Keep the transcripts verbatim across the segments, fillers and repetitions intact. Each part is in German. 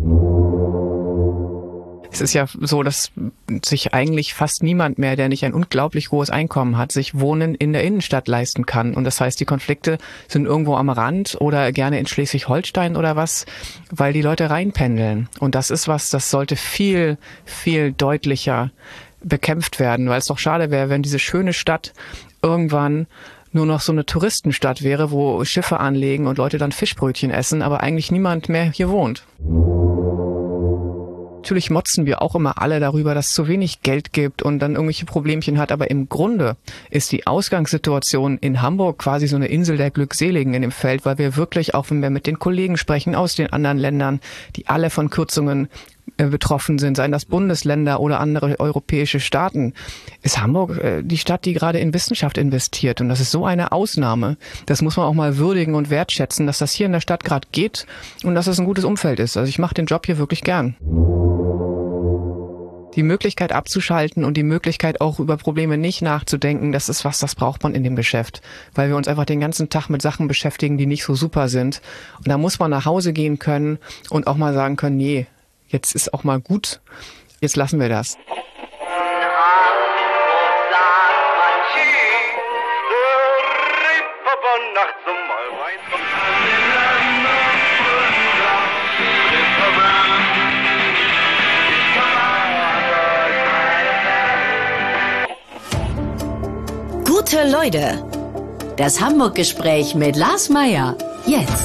Es ist ja so, dass sich eigentlich fast niemand mehr, der nicht ein unglaublich hohes Einkommen hat, sich Wohnen in der Innenstadt leisten kann. Und das heißt, die Konflikte sind irgendwo am Rand oder gerne in Schleswig-Holstein oder was, weil die Leute reinpendeln. Und das ist was, das sollte viel, viel deutlicher bekämpft werden, weil es doch schade wäre, wenn diese schöne Stadt irgendwann nur noch so eine Touristenstadt wäre, wo Schiffe anlegen und Leute dann Fischbrötchen essen, aber eigentlich niemand mehr hier wohnt. Natürlich motzen wir auch immer alle darüber, dass es zu wenig Geld gibt und dann irgendwelche Problemchen hat. Aber im Grunde ist die Ausgangssituation in Hamburg quasi so eine Insel der Glückseligen in dem Feld, weil wir wirklich, auch wenn wir mit den Kollegen sprechen aus den anderen Ländern, die alle von Kürzungen äh, betroffen sind, seien das Bundesländer oder andere europäische Staaten, ist Hamburg äh, die Stadt, die gerade in Wissenschaft investiert. Und das ist so eine Ausnahme. Das muss man auch mal würdigen und wertschätzen, dass das hier in der Stadt gerade geht und dass es ein gutes Umfeld ist. Also ich mache den Job hier wirklich gern. Die Möglichkeit abzuschalten und die Möglichkeit auch über Probleme nicht nachzudenken, das ist was, das braucht man in dem Geschäft. Weil wir uns einfach den ganzen Tag mit Sachen beschäftigen, die nicht so super sind. Und da muss man nach Hause gehen können und auch mal sagen können, nee, jetzt ist auch mal gut, jetzt lassen wir das. Gute Leute, das Hamburg-Gespräch mit Lars Meyer, jetzt.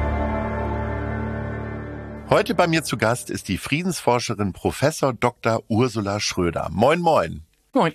Heute bei mir zu Gast ist die Friedensforscherin Professor Doktor Ursula Schröder. Moin, moin. Moin.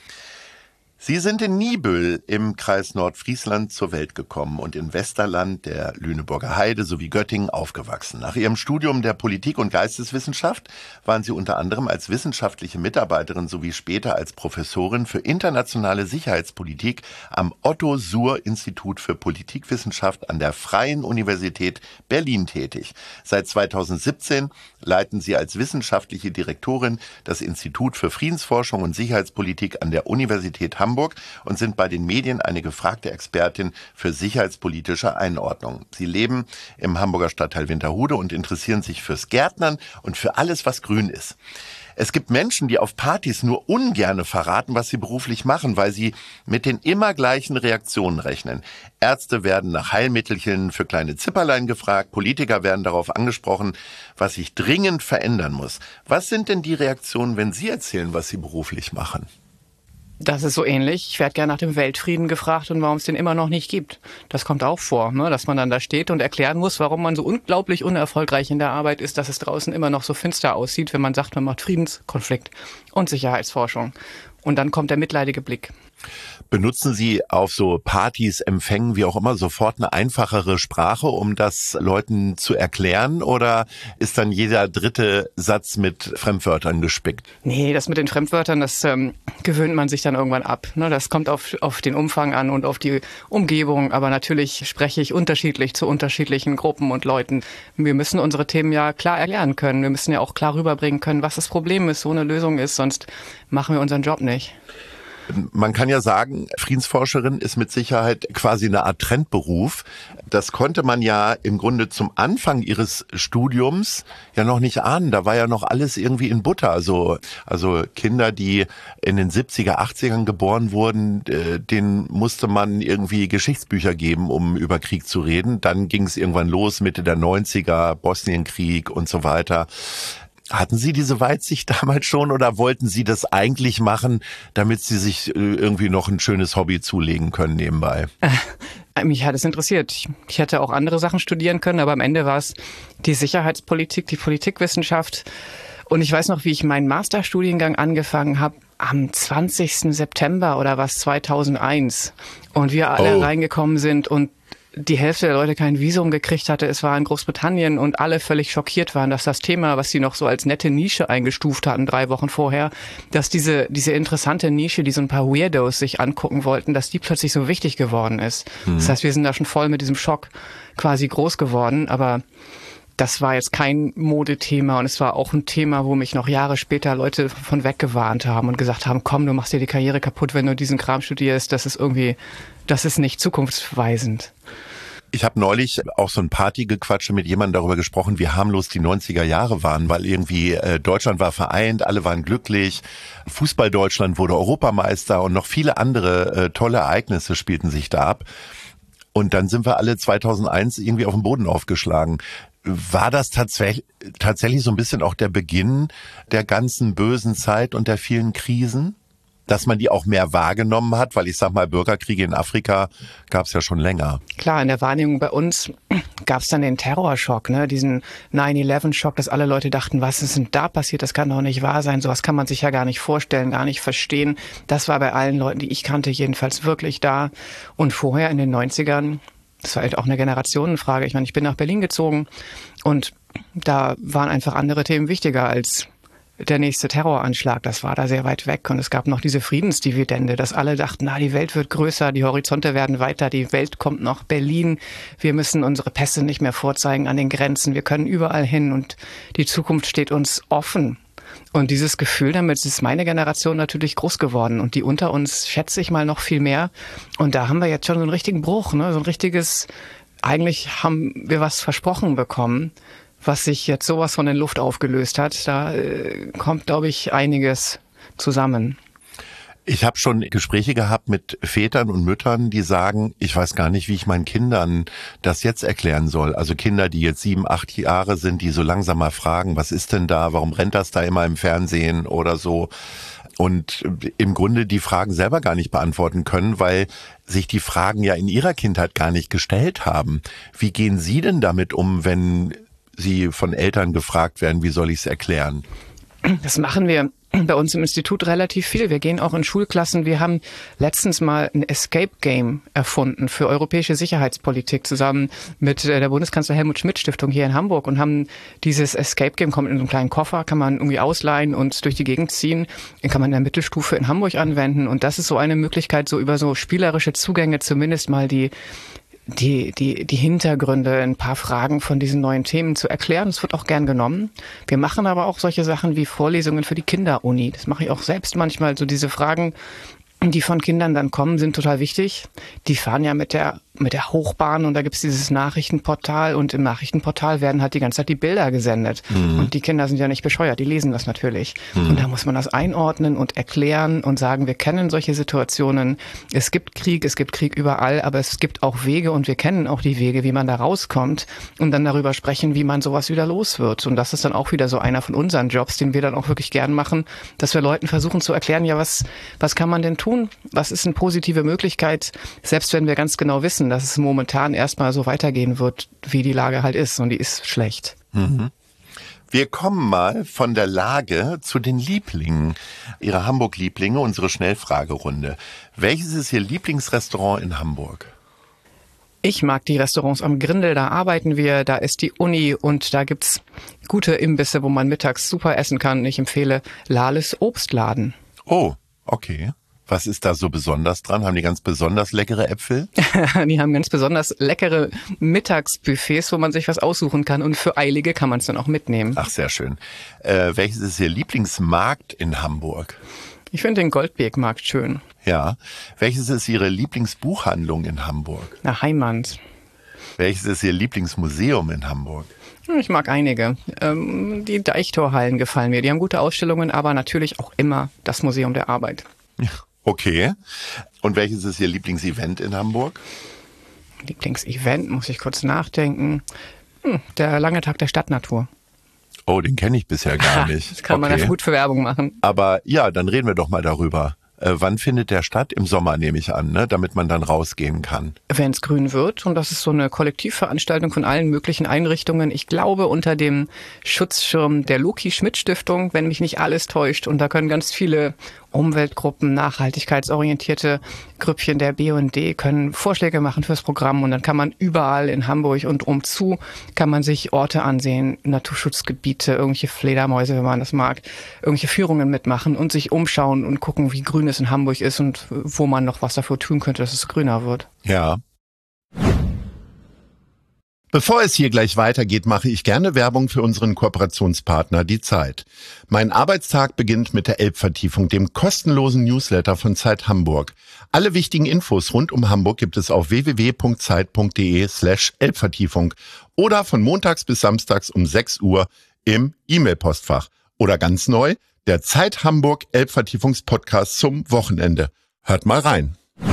Sie sind in Niebüll im Kreis Nordfriesland zur Welt gekommen und in Westerland, der Lüneburger Heide sowie Göttingen aufgewachsen. Nach ihrem Studium der Politik- und Geisteswissenschaft waren Sie unter anderem als wissenschaftliche Mitarbeiterin sowie später als Professorin für internationale Sicherheitspolitik am Otto-Suhr-Institut für Politikwissenschaft an der Freien Universität Berlin tätig. Seit zweitausendsiebzehn leiten Sie als wissenschaftliche Direktorin das Institut für Friedensforschung und Sicherheitspolitik an der Universität Hamburg Hamburg und sind bei den Medien eine gefragte Expertin für sicherheitspolitische Einordnung. Sie leben im Hamburger Stadtteil Winterhude und interessieren sich fürs Gärtnern und für alles, was grün ist. Es gibt Menschen, die auf Partys nur ungerne verraten, was sie beruflich machen, weil sie mit den immer gleichen Reaktionen rechnen. Ärzte werden nach Heilmittelchen für kleine Zipperlein gefragt, Politiker werden darauf angesprochen, was sich dringend verändern muss. Was sind denn die Reaktionen, wenn Sie erzählen, was Sie beruflich machen? Das ist so ähnlich. Ich werde gerne nach dem Weltfrieden gefragt und warum es den immer noch nicht gibt. Das kommt auch vor, ne? Dass man dann da steht und erklären muss, warum man so unglaublich unerfolgreich in der Arbeit ist, dass es draußen immer noch so finster aussieht, wenn man sagt, man macht Friedenskonflikt und Sicherheitsforschung. Und dann kommt der mitleidige Blick. Benutzen Sie auf so Partys, Empfängen, wie auch immer, sofort eine einfachere Sprache, um das Leuten zu erklären? Oder ist dann jeder dritte Satz mit Fremdwörtern gespickt? Nee, das mit den Fremdwörtern, das ähm, gewöhnt man sich dann irgendwann ab. Ne? Das kommt auf, auf den Umfang an und auf die Umgebung. Aber natürlich spreche ich unterschiedlich zu unterschiedlichen Gruppen und Leuten. Wir müssen unsere Themen ja klar erklären können. Wir müssen ja auch klar rüberbringen können, was das Problem ist, so eine Lösung ist. Sonst machen wir unseren Job nicht. Man kann ja sagen, Friedensforscherin ist mit Sicherheit quasi eine Art Trendberuf. Das konnte man ja im Grunde zum Anfang ihres Studiums ja noch nicht ahnen. Da war ja noch alles irgendwie in Butter. Also, also Kinder, die in den siebziger, achtzigern geboren wurden, denen musste man irgendwie Geschichtsbücher geben, um über Krieg zu reden. Dann ging es irgendwann los, Mitte der neunziger, Bosnienkrieg und so weiter. Hatten Sie diese Weitsicht damals schon oder wollten Sie das eigentlich machen, damit Sie sich irgendwie noch ein schönes Hobby zulegen können nebenbei? Äh, mich hat es interessiert. Ich, ich hätte auch andere Sachen studieren können, aber am Ende war es die Sicherheitspolitik, die Politikwissenschaft. Und ich weiß noch, wie ich meinen Masterstudiengang angefangen habe, am zwanzigsten September oder was, zweitausendeins. Und wir alle oh. reingekommen sind und die Hälfte der Leute kein Visum gekriegt hatte. Es war in Großbritannien und alle völlig schockiert waren, dass das Thema, was sie noch so als nette Nische eingestuft hatten, drei Wochen vorher, dass diese diese interessante Nische, die so ein paar Weirdos sich angucken wollten, dass die plötzlich so wichtig geworden ist. Mhm. Das heißt, wir sind da schon voll mit diesem Schock quasi groß geworden, aber das war jetzt kein Modethema und es war auch ein Thema, wo mich noch Jahre später Leute von weggewarnt haben und gesagt haben, komm, du machst dir die Karriere kaputt, wenn du diesen Kram studierst, das ist irgendwie, das ist nicht zukunftsweisend. Ich habe neulich auch so ein Partygequatsche mit jemandem darüber gesprochen, wie harmlos die neunziger Jahre waren, weil irgendwie äh, Deutschland war vereint, alle waren glücklich, Fußball-Deutschland wurde Europameister und noch viele andere äh, tolle Ereignisse spielten sich da ab. Und dann sind wir alle zweitausendeins irgendwie auf den Boden aufgeschlagen. War das tatsächlich, tatsächlich so ein bisschen auch der Beginn der ganzen bösen Zeit und der vielen Krisen? Dass man die auch mehr wahrgenommen hat, weil ich sag mal, Bürgerkriege in Afrika gab es ja schon länger. Klar, in der Wahrnehmung bei uns gab es dann den Terrorschock, ne? Diesen nine eleven Schock, dass alle Leute dachten, was ist denn da passiert? Das kann doch nicht wahr sein. Sowas kann man sich ja gar nicht vorstellen, gar nicht verstehen. Das war bei allen Leuten, die ich kannte, jedenfalls wirklich da. Und vorher in den neunzigern, das war halt auch eine Generationenfrage. Ich meine, ich bin nach Berlin gezogen und da waren einfach andere Themen wichtiger als der nächste Terroranschlag. Das war da sehr weit weg. Und es gab noch diese Friedensdividende, dass alle dachten, na, die Welt wird größer, die Horizonte werden weiter, die Welt kommt nach Berlin. Wir müssen unsere Pässe nicht mehr vorzeigen an den Grenzen. Wir können überall hin und die Zukunft steht uns offen. Und dieses Gefühl, damit ist meine Generation natürlich groß geworden. Und die unter uns schätze ich mal noch viel mehr. Und da haben wir jetzt schon so einen richtigen Bruch, ne? So ein richtiges, eigentlich haben wir was versprochen bekommen, was sich jetzt sowas von in Luft aufgelöst hat. Da äh, kommt, glaube ich, einiges zusammen. Ich habe schon Gespräche gehabt mit Vätern und Müttern, die sagen, ich weiß gar nicht, wie ich meinen Kindern das jetzt erklären soll. Also Kinder, die jetzt sieben, acht Jahre sind, die so langsam mal fragen, was ist denn da, warum rennt das da immer im Fernsehen oder so. Und im Grunde die Fragen selber gar nicht beantworten können, weil sich die Fragen ja in ihrer Kindheit gar nicht gestellt haben. Wie gehen Sie denn damit um, wenn Sie von Eltern gefragt werden, wie soll ich es erklären? Das machen wir bei uns im Institut relativ viel. Wir gehen auch in Schulklassen. Wir haben letztens mal ein Escape Game erfunden für europäische Sicherheitspolitik zusammen mit der Bundeskanzler Helmut Schmidt Stiftung hier in Hamburg und haben dieses Escape Game, kommt in so einen kleinen Koffer, kann man irgendwie ausleihen und durch die Gegend ziehen. Den kann man in der Mittelstufe in Hamburg anwenden. Und das ist so eine Möglichkeit, so über so spielerische Zugänge zumindest mal die die, die, die Hintergründe, ein paar Fragen von diesen neuen Themen zu erklären. Das wird auch gern genommen. Wir machen aber auch solche Sachen wie Vorlesungen für die Kinderuni. Das mache ich auch selbst manchmal. So diese Fragen, die von Kindern dann kommen, sind total wichtig. Die fahren ja mit der mit der Hochbahn und da gibt's dieses Nachrichtenportal und im Nachrichtenportal werden halt die ganze Zeit die Bilder gesendet. Mhm. Und die Kinder sind ja nicht bescheuert, die lesen das natürlich. Mhm. Und da muss man das einordnen und erklären und sagen, wir kennen solche Situationen. Es gibt Krieg, es gibt Krieg überall, aber es gibt auch Wege und wir kennen auch die Wege, wie man da rauskommt und dann darüber sprechen, wie man sowas wieder los wird. Und das ist dann auch wieder so einer von unseren Jobs, den wir dann auch wirklich gern machen, dass wir Leuten versuchen zu erklären, ja, was, was kann man denn tun? Was ist eine positive Möglichkeit, selbst wenn wir ganz genau wissen, dass es momentan erstmal so weitergehen wird, wie die Lage halt ist. Und die ist schlecht. Mhm. Wir kommen mal von der Lage zu den Lieblingen. Ihre Hamburg-Lieblinge, unsere Schnellfragerunde. Welches ist Ihr Lieblingsrestaurant in Hamburg? Ich mag die Restaurants am Grindel, da arbeiten wir, da ist die Uni und da gibt's gute Imbisse, wo man mittags super essen kann. Ich empfehle Lales Obstladen. Oh, okay. Was ist da so besonders dran? Haben die ganz besonders leckere Äpfel? Die haben ganz besonders leckere Mittagsbuffets, wo man sich was aussuchen kann. Und für Eilige kann man es dann auch mitnehmen. Ach, sehr schön. Äh, welches ist Ihr Lieblingsmarkt in Hamburg? Ich finde den Goldbeermarkt schön. Ja. Welches ist Ihre Lieblingsbuchhandlung in Hamburg? Na, Heimanns. Welches ist Ihr Lieblingsmuseum in Hamburg? Ich mag einige. Ähm, die Deichtorhallen gefallen mir. Die haben gute Ausstellungen, aber natürlich auch immer das Museum der Arbeit. Ja. Okay. Und welches ist Ihr Lieblingsevent in Hamburg? Lieblingsevent, muss ich kurz nachdenken. Hm, der lange Tag der Stadtnatur. Oh, den kenne ich bisher gar nicht. Das kann okay. man ja gut für Werbung machen. Aber ja, dann reden wir doch mal darüber. Äh, wann findet der statt? Im Sommer nehme ich an, ne? Damit man dann rausgehen kann. Wenn es grün wird. Und das ist so eine Kollektivveranstaltung von allen möglichen Einrichtungen. Ich glaube unter dem Schutzschirm der Loki-Schmidt-Stiftung, wenn mich nicht alles täuscht. Und da können ganz viele Umweltgruppen, nachhaltigkeitsorientierte Grüppchen der B und D können Vorschläge machen fürs Programm. Und dann kann man überall in Hamburg und umzu kann man sich Orte ansehen, Naturschutzgebiete, irgendwelche Fledermäuse, wenn man das mag, irgendwelche Führungen mitmachen und sich umschauen und gucken, wie grün es in Hamburg ist und wo man noch was dafür tun könnte, dass es grüner wird. Ja. Bevor es hier gleich weitergeht, mache ich gerne Werbung für unseren Kooperationspartner Die Zeit. Mein Arbeitstag beginnt mit der Elbvertiefung, dem kostenlosen Newsletter von Zeit Hamburg. Alle wichtigen Infos rund um Hamburg gibt es auf w w w punkt zeit punkt de slash Elbvertiefung oder von montags bis samstags um sechs Uhr im E-Mail-Postfach. Oder ganz neu, der Zeit Hamburg Elbvertiefungspodcast zum Wochenende. Hört mal rein.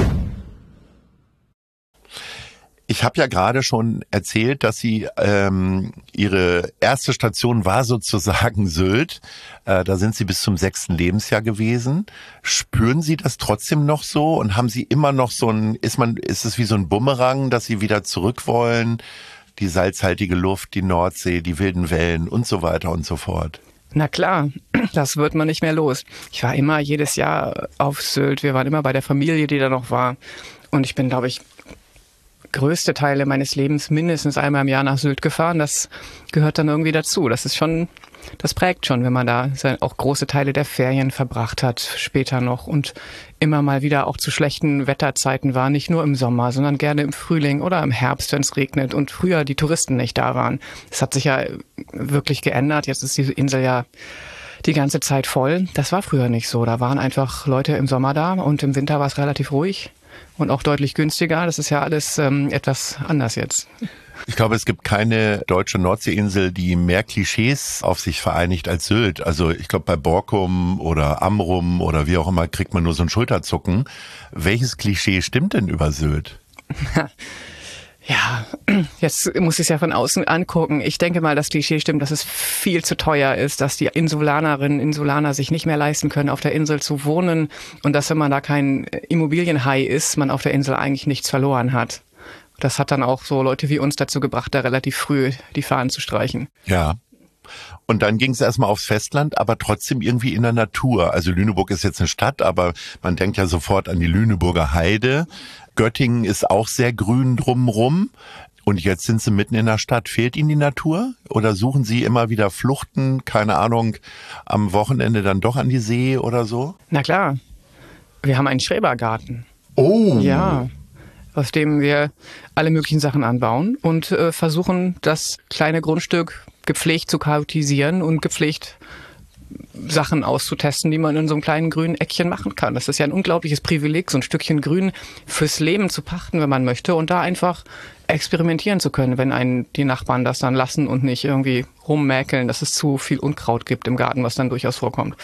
Ich habe ja gerade schon erzählt, dass Sie ähm, Ihre erste Station war sozusagen Sylt. Äh, da sind Sie bis zum sechsten Lebensjahr gewesen. Spüren Sie das trotzdem noch so und haben Sie immer noch so ein, ist man, ist es wie so ein Bumerang, dass Sie wieder zurück wollen? Die salzhaltige Luft, die Nordsee, die wilden Wellen und so weiter und so fort. Na klar, das wird man nicht mehr los. Ich war immer jedes Jahr auf Sylt. Wir waren immer bei der Familie, die da noch war. Und ich bin, glaube ich, größte Teile meines Lebens mindestens einmal im Jahr nach Sylt gefahren. Das gehört dann irgendwie dazu. Das ist schon, das prägt schon, wenn man da auch große Teile der Ferien verbracht hat, später noch und immer mal wieder auch zu schlechten Wetterzeiten war, nicht nur im Sommer, sondern gerne im Frühling oder im Herbst, wenn es regnet und früher die Touristen nicht da waren. Das hat sich ja wirklich geändert. Jetzt ist diese Insel ja die ganze Zeit voll. Das war früher nicht so. Da waren einfach Leute im Sommer da und im Winter war es relativ ruhig. Und auch deutlich günstiger. Das ist ja alles ähm, etwas anders jetzt. Ich glaube, es gibt keine deutsche Nordseeinsel, die mehr Klischees auf sich vereinigt als Sylt. Also ich glaube, bei Borkum oder Amrum oder wie auch immer kriegt man nur so ein Schulterzucken. Welches Klischee stimmt denn über Sylt? Ja, jetzt muss ich es ja von außen angucken. Ich denke mal, das Klischee stimmt, dass es viel zu teuer ist, dass die Insulanerinnen, Insulaner sich nicht mehr leisten können, auf der Insel zu wohnen und dass, wenn man da kein Immobilienhai ist, man auf der Insel eigentlich nichts verloren hat. Das hat dann auch so Leute wie uns dazu gebracht, da relativ früh die Fahnen zu streichen. Ja. Und dann ging es erstmal aufs Festland, aber trotzdem irgendwie in der Natur. Also Lüneburg ist jetzt eine Stadt, aber man denkt ja sofort an die Lüneburger Heide. Göttingen ist auch sehr grün drumrum. Und jetzt sind Sie mitten in der Stadt. Fehlt Ihnen die Natur? Oder suchen Sie immer wieder Fluchten, keine Ahnung, am Wochenende dann doch an die See oder so? Na klar. Wir haben einen Schrebergarten. Oh! Ja. Aus dem wir alle möglichen Sachen anbauen und äh, versuchen, das kleine Grundstück gepflegt zu chaotisieren und gepflegt Sachen auszutesten, die man in so einem kleinen grünen Eckchen machen kann. Das ist ja ein unglaubliches Privileg, so ein Stückchen Grün fürs Leben zu pachten, wenn man möchte, und da einfach experimentieren zu können, wenn einen die Nachbarn das dann lassen und nicht irgendwie rummäkeln, dass es zu viel Unkraut gibt im Garten, was dann durchaus vorkommt.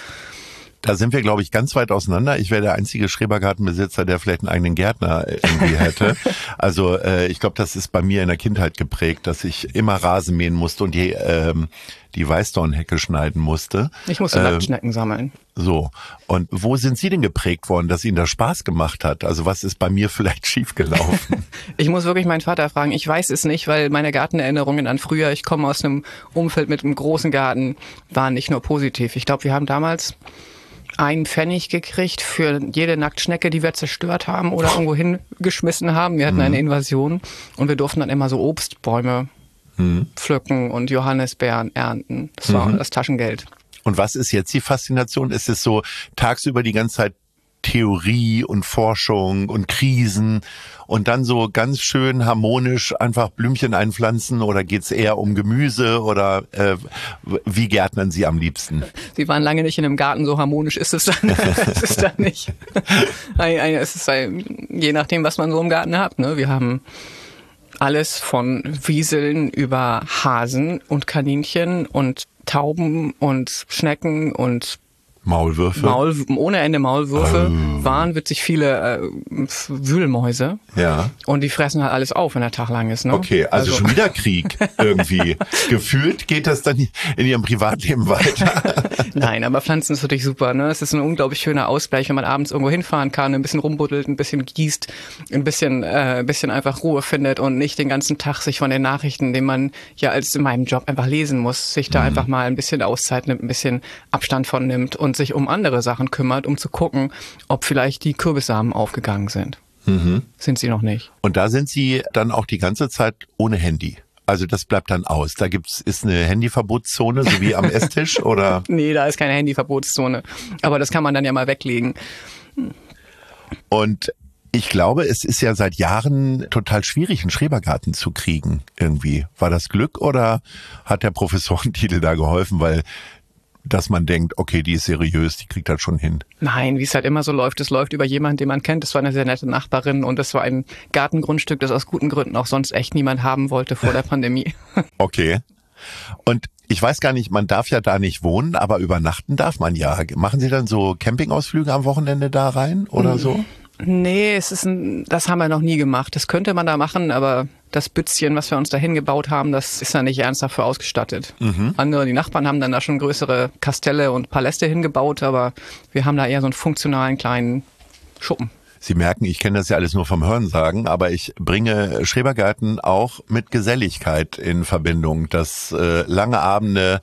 Da sind wir, glaube ich, ganz weit auseinander. Ich wäre der einzige Schrebergartenbesitzer, der vielleicht einen eigenen Gärtner irgendwie hätte. Also äh, ich glaube, das ist bei mir in der Kindheit geprägt, dass ich immer Rasen mähen musste und die, ähm, die Weißdornhecke schneiden musste. Ich musste äh, Nacktschnecken sammeln. So. Und wo sind Sie denn geprägt worden, dass Ihnen das Spaß gemacht hat? Also was ist bei mir vielleicht schiefgelaufen? Ich muss wirklich meinen Vater fragen. Ich weiß es nicht, weil meine Gartenerinnerungen an früher, ich komme aus einem Umfeld mit einem großen Garten, waren nicht nur positiv. Ich glaube, wir haben damals einen Pfennig gekriegt für jede Nacktschnecke, die wir zerstört haben oder irgendwo hingeschmissen haben. Wir hatten mhm. eine Invasion und wir durften dann immer so Obstbäume mhm. pflücken und Johannisbeeren ernten. Das war mhm. das Taschengeld. Und was ist jetzt die Faszination? Ist es so tagsüber die ganze Zeit Theorie und Forschung und Krisen und dann so ganz schön harmonisch einfach Blümchen einpflanzen, oder geht's eher um Gemüse, oder äh, wie gärtnern Sie am liebsten? Sie waren lange nicht in einem Garten, so harmonisch ist es dann, ist es dann nicht. Es ist je nachdem, was man so im Garten hat. Ne? Wir haben alles von Wieseln über Hasen und Kaninchen und Tauben und Schnecken und Maulwürfe. Maul, ohne Ende Maulwürfe, oh. wahnwitzig viele äh, Wühlmäuse. Ja. Und die fressen halt alles auf, wenn der Tag lang ist. Ne? Okay, also, also schon wieder Krieg irgendwie. Gefühlt geht das dann in Ihrem Privatleben weiter. Nein, aber Pflanzen ist natürlich super. Ne? Es ist ein unglaublich schöner Ausgleich, wenn man abends irgendwo hinfahren kann, ein bisschen rumbuddelt, ein bisschen gießt, ein bisschen, äh, ein bisschen einfach Ruhe findet und nicht den ganzen Tag sich von den Nachrichten, den man ja als in meinem Job einfach lesen muss, sich da mhm. einfach mal ein bisschen Auszeit nimmt, ein bisschen Abstand von nimmt und sich um andere Sachen kümmert, um zu gucken, ob vielleicht die Kürbissamen aufgegangen sind. Mhm. Sind sie noch nicht. Und da sind Sie dann auch die ganze Zeit ohne Handy? Also das bleibt dann aus. Da gibt's ist eine Handyverbotszone, so wie am Esstisch, oder? Nee, da ist keine Handyverbotszone. Aber das kann man dann ja mal weglegen. Und Ich glaube, es ist ja seit Jahren total schwierig, einen Schrebergarten zu kriegen irgendwie. War das Glück oder hat der Professorentitel da geholfen, weil dass man denkt, okay, die ist seriös, die kriegt das schon hin? Nein, wie es halt immer so läuft, es läuft über jemanden, den man kennt. Das war eine sehr nette Nachbarin und es war ein Gartengrundstück, das aus guten Gründen auch sonst echt niemand haben wollte vor der Pandemie. Okay. Und ich weiß gar nicht, man darf ja da nicht wohnen, aber übernachten darf man ja. Machen Sie dann so Campingausflüge am Wochenende da rein oder so? Nee, es ist ein, das haben wir noch nie gemacht. Das könnte man da machen, aber das Bützchen, was wir uns da hingebaut haben, das ist da nicht ernsthaft für ausgestattet. Mhm. Andere, die Nachbarn haben dann da schon größere Kastelle und Paläste hingebaut, aber wir haben da eher so einen funktionalen kleinen Schuppen. Sie merken, ich kenne das ja alles nur vom Hörensagen, aber ich bringe Schrebergärten auch mit Geselligkeit in Verbindung. Das äh, lange Abende,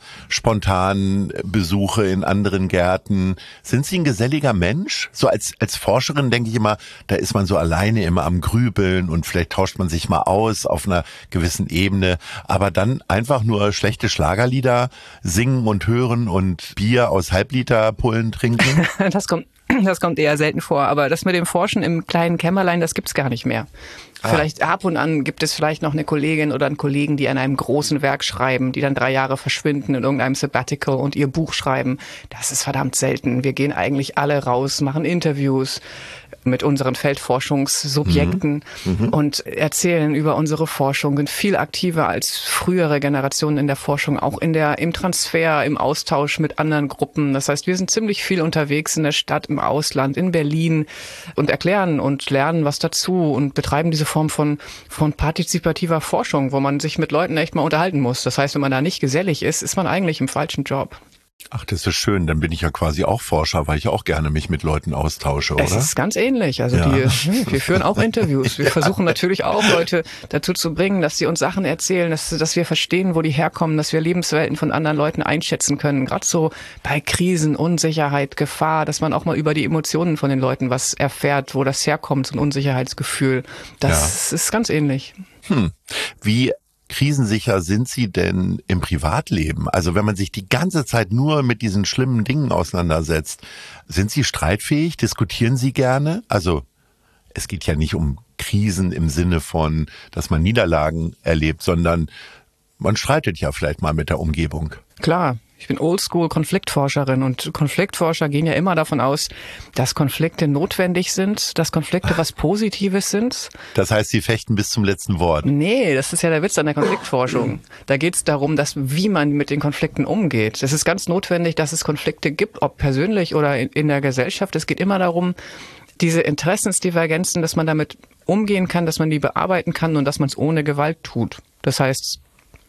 spontan Besuche in anderen Gärten. Sind Sie ein geselliger Mensch? So als als Forscherin denke ich immer, da ist man so alleine immer am Grübeln und vielleicht tauscht man sich mal aus auf einer gewissen Ebene. Aber dann einfach nur schlechte Schlagerlieder singen und hören und Bier aus Halbliterpullen trinken? Das kommt Das kommt eher selten vor, aber das mit dem Forschen im kleinen Kämmerlein, das gibt's gar nicht mehr. Ah. Vielleicht ab und an gibt es vielleicht noch eine Kollegin oder einen Kollegen, die an einem großen Werk schreiben, die dann drei Jahre verschwinden in irgendeinem Sabbatical und ihr Buch schreiben. Das ist verdammt selten. Wir gehen eigentlich alle raus, machen Interviews mit unseren Feldforschungssubjekten mhm. Mhm. und erzählen über unsere Forschung, sind viel aktiver als frühere Generationen in der Forschung, auch in der, im Transfer, im Austausch mit anderen Gruppen. Das heißt, wir sind ziemlich viel unterwegs in der Stadt, im Ausland, in Berlin und erklären und lernen was dazu und betreiben diese Form von, von partizipativer Forschung, wo man sich mit Leuten echt mal unterhalten muss. Das heißt, wenn man da nicht gesellig ist, ist man eigentlich im falschen Job. Ach, das ist schön. Dann bin ich ja quasi auch Forscher, weil ich auch gerne mich mit Leuten austausche, oder? Es ist ganz ähnlich. Also ja. die, wir führen auch Interviews. Wir ja. versuchen natürlich auch Leute dazu zu bringen, dass sie uns Sachen erzählen, dass, dass wir verstehen, wo die herkommen, dass wir Lebenswelten von anderen Leuten einschätzen können. Gerade so bei Krisen, Unsicherheit, Gefahr, dass man auch mal über die Emotionen von den Leuten was erfährt, wo das herkommt, so ein Unsicherheitsgefühl. Das ja. ist ganz ähnlich. Hm. Wie krisensicher sind Sie denn im Privatleben? Also wenn man sich die ganze Zeit nur mit diesen schlimmen Dingen auseinandersetzt, sind Sie streitfähig? Diskutieren Sie gerne? Also es geht ja nicht um Krisen im Sinne von, dass man Niederlagen erlebt, sondern man streitet ja vielleicht mal mit der Umgebung. Klar. Ich bin Oldschool-Konfliktforscherin und Konfliktforscher gehen ja immer davon aus, dass Konflikte notwendig sind, dass Konflikte was Positives sind. Das heißt, Sie fechten bis zum letzten Wort? Nee, das ist ja der Witz an der Konfliktforschung. Da geht es darum, dass wie man mit den Konflikten umgeht. Es ist ganz notwendig, dass es Konflikte gibt, ob persönlich oder in, in der Gesellschaft. Es geht immer darum, diese Interessensdivergenzen, dass man damit umgehen kann, dass man die bearbeiten kann und dass man es ohne Gewalt tut. Das heißt,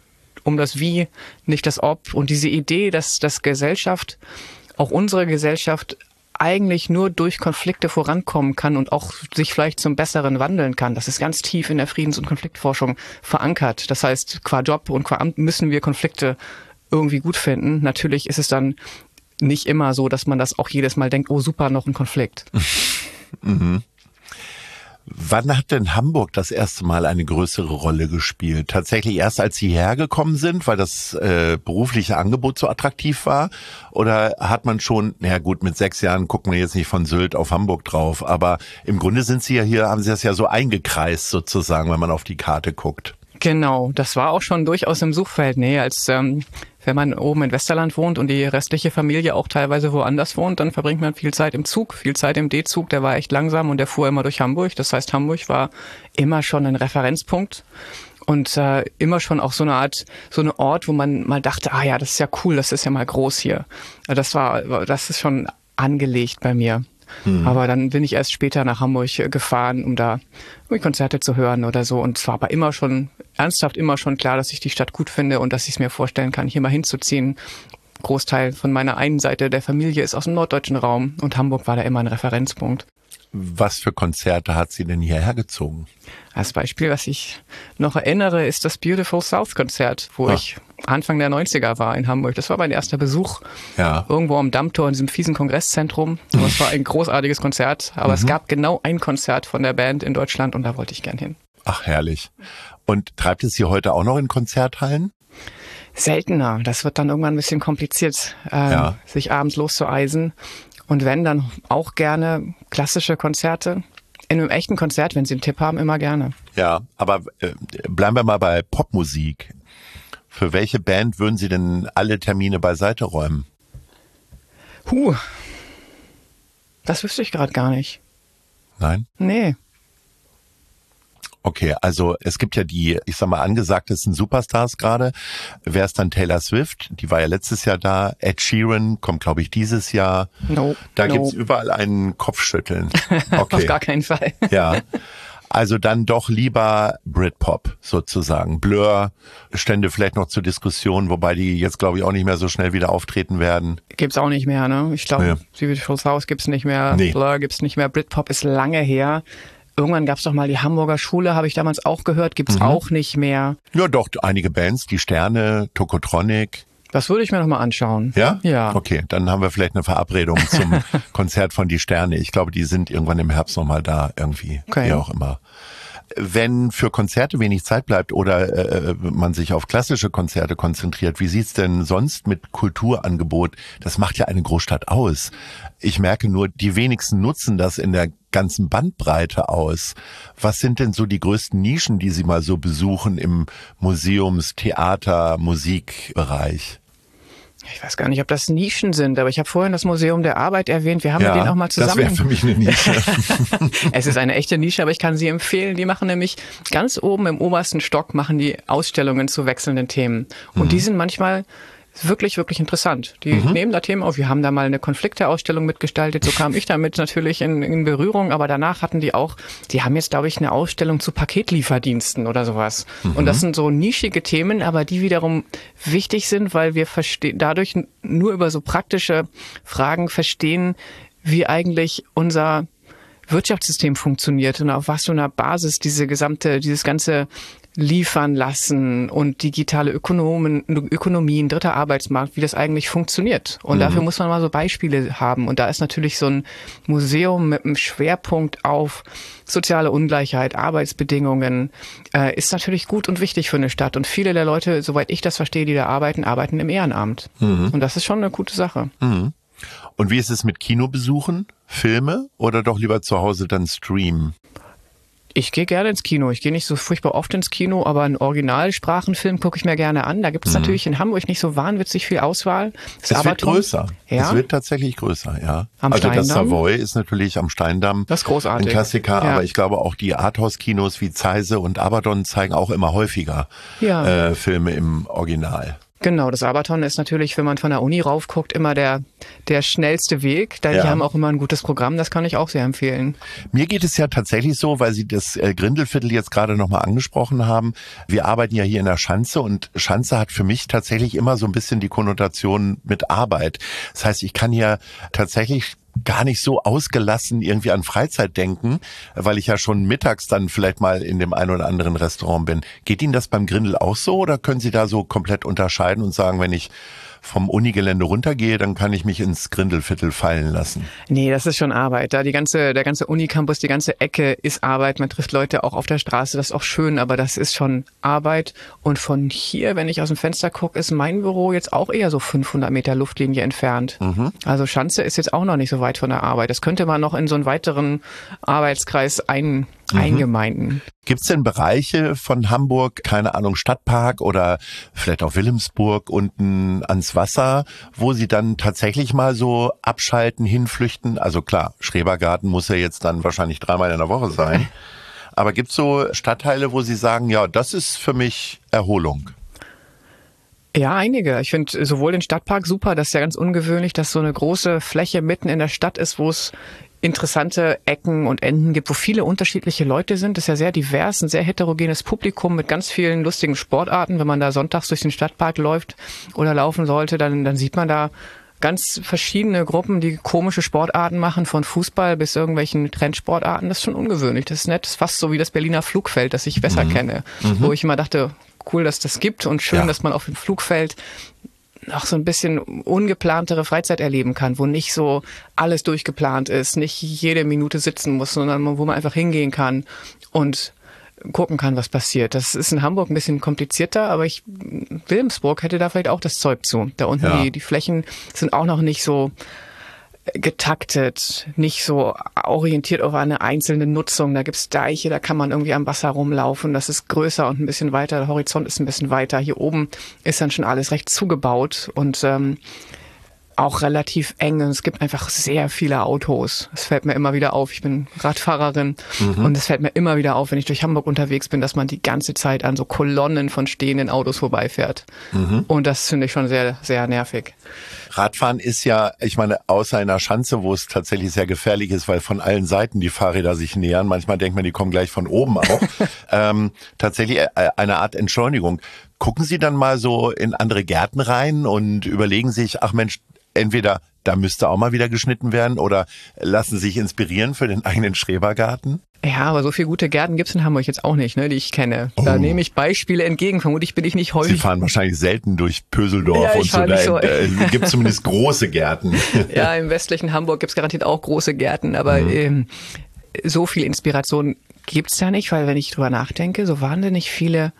um das Wie, nicht das Ob. Und diese Idee, dass, dass Gesellschaft, auch unsere Gesellschaft, eigentlich nur durch Konflikte vorankommen kann und auch sich vielleicht zum Besseren wandeln kann. Das ist ganz tief in der Friedens- und Konfliktforschung verankert. Das heißt, qua Job und qua Amt müssen wir Konflikte irgendwie gut finden. Natürlich ist es dann nicht immer so, dass man das auch jedes Mal denkt, oh super, noch ein Konflikt. Mhm. Wann hat denn Hamburg das erste Mal eine größere Rolle gespielt? Tatsächlich erst, als Sie hergekommen sind, weil das äh, berufliche Angebot so attraktiv war? Oder hat man schon, naja gut, mit sechs Jahren gucken wir jetzt nicht von Sylt auf Hamburg drauf, aber im Grunde sind Sie ja hier, haben Sie das ja so eingekreist sozusagen, wenn man auf die Karte guckt. Genau, das war auch schon durchaus im Suchfeld. Nee, als ähm, wenn man oben in Westerland wohnt und die restliche Familie auch teilweise woanders wohnt, dann verbringt man viel Zeit im Zug, viel Zeit im D-Zug. Der war echt langsam und der fuhr immer durch Hamburg. Das heißt, Hamburg war immer schon ein Referenzpunkt und äh, immer schon auch so eine Art, so eine Ort, wo man mal dachte, ah ja, das ist ja cool, das ist ja mal groß hier. Das war, das ist schon angelegt bei mir. Hm. Aber dann bin ich erst später nach Hamburg gefahren, um da Konzerte zu hören oder so. Und es war aber immer schon, ernsthaft immer schon klar, dass ich die Stadt gut finde und dass ich es mir vorstellen kann, hier mal hinzuziehen. Großteil von meiner einen Seite der Familie ist aus dem norddeutschen Raum und Hamburg war da immer ein Referenzpunkt. Was für Konzerte hat Sie denn hierher gezogen? Als Beispiel, was ich noch erinnere, ist das Beautiful South Konzert, wo Ach. ich Anfang der neunziger war in Hamburg. Das war mein erster Besuch. Ja. Irgendwo am Dammtor in diesem fiesen Kongresszentrum. Aber es war ein großartiges Konzert. Aber mhm. es gab genau ein Konzert von der Band in Deutschland und da wollte ich gern hin. Ach, herrlich. Und treibt es Sie heute auch noch in Konzerthallen? Seltener. Das wird dann irgendwann ein bisschen kompliziert, äh, ja. sich abends loszueisen. Und wenn, dann auch gerne klassische Konzerte. In einem echten Konzert, wenn Sie einen Tipp haben, immer gerne. Ja, aber äh, bleiben wir mal bei Popmusik. Für welche Band würden Sie denn alle Termine beiseite räumen? Huh, das wüsste ich gerade gar nicht. Nein? Nee. Okay, also es gibt ja die, ich sag mal, angesagtesten Superstars gerade. Wer ist dann Taylor Swift? Die war ja letztes Jahr da. Ed Sheeran kommt, glaube ich, dieses Jahr. No. Da no. gibt's überall einen Kopfschütteln. Okay. Auf gar keinen Fall. Ja. Also dann doch lieber Britpop sozusagen. Blur stände vielleicht noch zur Diskussion, wobei die jetzt, glaube ich, auch nicht mehr so schnell wieder auftreten werden. Gibt's auch nicht mehr, ne? Ich glaube, Ja. Beautiful House gibt's nicht mehr. Nee. Blur gibt's nicht mehr. Britpop ist lange her. Irgendwann gab's doch mal die Hamburger Schule, habe ich damals auch gehört, gibt's Mhm. auch nicht mehr. Ja, doch, einige Bands, die Sterne, Tokotronic. Das würde ich mir noch mal anschauen. Ja? Ja. Okay, dann haben wir vielleicht eine Verabredung zum Konzert von Die Sterne. Ich glaube, die sind irgendwann im Herbst nochmal da irgendwie, Okay. wie auch immer. Wenn für Konzerte wenig Zeit bleibt oder äh, man sich auf klassische Konzerte konzentriert, wie sieht's denn sonst mit Kulturangebot? Das macht ja eine Großstadt aus. Ich merke nur, die wenigsten nutzen das in der ganzen Bandbreite aus. Was sind denn so die größten Nischen, die Sie mal so besuchen im Museums-, Theater-, Musikbereich? Ich weiß gar nicht, ob das Nischen sind, aber ich habe vorhin das Museum der Arbeit erwähnt. Wir haben Ja, mit denen auch mal das zusammen. wäre für mich eine Nische. Es ist eine echte Nische, aber ich kann sie empfehlen. Die machen nämlich ganz oben im obersten Stock machen die Ausstellungen zu wechselnden Themen. Und Mhm. die sind manchmal wirklich, wirklich interessant. Die Mhm. nehmen da Themen auf. Wir haben da mal eine Konflikteausstellung mitgestaltet. So kam ich damit natürlich in, in Berührung. Aber danach hatten die auch, die haben jetzt, glaube ich, eine Ausstellung zu Paketlieferdiensten oder sowas. Mhm. Und das sind so nischige Themen, aber die wiederum wichtig sind, weil wir verstehen, dadurch nur über so praktische Fragen verstehen, wie eigentlich unser Wirtschaftssystem funktioniert und auf was für einer Basis diese gesamte, dieses ganze liefern lassen und digitale Ökonomen, Ökonomien, dritter Arbeitsmarkt, wie das eigentlich funktioniert. Und Mhm. dafür muss man mal so Beispiele haben. Und da ist natürlich so ein Museum mit einem Schwerpunkt auf soziale Ungleichheit, Arbeitsbedingungen, äh, ist natürlich gut und wichtig für eine Stadt. Und viele der Leute, soweit ich das verstehe, die da arbeiten, arbeiten im Ehrenamt. Mhm. Und das ist schon eine gute Sache. Mhm. Und wie ist es mit Kinobesuchen? Filme oder doch lieber zu Hause dann streamen? Ich gehe gerne ins Kino. Ich gehe nicht so furchtbar oft ins Kino, aber einen Originalsprachenfilm gucke ich mir gerne an. Da gibt es Mhm. natürlich in Hamburg nicht so wahnwitzig viel Auswahl. Das Es wird Abaton- größer. Ja? Es wird tatsächlich größer, ja. Am also das Steindamm? Savoy ist natürlich am Steindamm Das ist großartig. ein Klassiker, Ja. aber ich glaube auch die Arthouse-Kinos wie Zeise und Abaddon zeigen auch immer häufiger Ja. äh, Filme im Original. Genau, das Abaton ist natürlich, wenn man von der Uni raufguckt, immer der, der schnellste Weg. Da Ja. Die haben auch immer ein gutes Programm, das kann ich auch sehr empfehlen. Mir geht es ja tatsächlich so, weil Sie das äh, Grindelviertel jetzt gerade nochmal angesprochen haben. Wir arbeiten ja hier in der Schanze und Schanze hat für mich tatsächlich immer so ein bisschen die Konnotation mit Arbeit. Das heißt, ich kann hier tatsächlich gar nicht so ausgelassen irgendwie an Freizeit denken, weil ich ja schon mittags dann vielleicht mal in dem einen oder anderen Restaurant bin. Geht Ihnen das beim Grindel auch so oder können Sie da so komplett unterscheiden und sagen, wenn ich vom Unigelände runtergehe, dann kann ich mich ins Grindelviertel fallen lassen? Nee, das ist schon Arbeit. Da die ganze, der ganze Unicampus, die ganze Ecke ist Arbeit. Man trifft Leute auch auf der Straße, das ist auch schön, aber das ist schon Arbeit. Und von hier, wenn ich aus dem Fenster gucke, ist mein Büro jetzt auch eher so fünfhundert Meter Luftlinie entfernt. Mhm. Also Schanze ist jetzt auch noch nicht so weit von der Arbeit. Das könnte man noch in so einen weiteren Arbeitskreis ein, Mhm. eingemeinden. Gibt's denn Bereiche von Hamburg, keine Ahnung, Stadtpark oder vielleicht auch Wilhelmsburg unten ans Wasser, wo Sie dann tatsächlich mal so abschalten, hinflüchten? Also klar, Schrebergarten muss ja jetzt dann wahrscheinlich dreimal in der Woche sein. Aber gibt's so Stadtteile, wo Sie sagen, ja, das ist für mich Erholung? Ja, einige. Ich finde sowohl den Stadtpark super, das ist ja ganz ungewöhnlich, dass so eine große Fläche mitten in der Stadt ist, wo es interessante Ecken und Enden gibt, wo viele unterschiedliche Leute sind. Das ist ja sehr divers, ein sehr heterogenes Publikum mit ganz vielen lustigen Sportarten. Wenn man da sonntags durch den Stadtpark läuft oder laufen sollte, dann, dann sieht man da ganz verschiedene Gruppen, die komische Sportarten machen, von Fußball bis irgendwelchen Trendsportarten. Das ist schon ungewöhnlich. Das ist nett. Das ist fast so wie das Berliner Flugfeld, das ich besser Mhm. kenne. Mhm. Wo ich immer dachte, cool, dass das gibt und schön, Ja. dass man auf dem Flugfeld auch so ein bisschen ungeplantere Freizeit erleben kann, wo nicht so alles durchgeplant ist, nicht jede Minute sitzen muss, sondern wo man einfach hingehen kann und gucken kann, was passiert. Das ist in Hamburg ein bisschen komplizierter, aber ich, Wilhelmsburg hätte da vielleicht auch das Zeug zu. Da unten Ja. die, die Flächen sind auch noch nicht so getaktet, nicht so orientiert auf eine einzelne Nutzung. Da gibt's Deiche, da kann man irgendwie am Wasser rumlaufen. Das ist größer und ein bisschen weiter. Der Horizont ist ein bisschen weiter. Hier oben ist dann schon alles recht zugebaut und ähm, auch relativ eng. Und es gibt einfach sehr viele Autos. Es fällt mir immer wieder auf. Ich bin Radfahrerin mhm. und es fällt mir immer wieder auf, wenn ich durch Hamburg unterwegs bin, dass man die ganze Zeit an so Kolonnen von stehenden Autos vorbeifährt. Mhm. Und das finde ich schon sehr, sehr nervig. Radfahren ist ja, ich meine, außer einer Schanze, wo es tatsächlich sehr gefährlich ist, weil von allen Seiten die Fahrräder sich nähern. Manchmal denkt man, die kommen gleich von oben auch. ähm, tatsächlich eine Art Entschleunigung. Gucken Sie dann mal so in andere Gärten rein und überlegen sich, ach Mensch, entweder da müsste auch mal wieder geschnitten werden oder lassen sich inspirieren für den eigenen Schrebergarten? Ja, aber so viele gute Gärten gibt's in Hamburg jetzt auch nicht, ne, die ich kenne. Da oh. nehme ich Beispiele entgegen. Vermutlich bin ich nicht häufig. Sie fahren wahrscheinlich selten durch Pöseldorf ja, und so. Da so. äh, gibt es zumindest große Gärten. Ja, im westlichen Hamburg gibt's garantiert auch große Gärten, aber mhm. ähm, so viel Inspiration gibt's da nicht, weil wenn ich drüber nachdenke, so wahnsinnig viele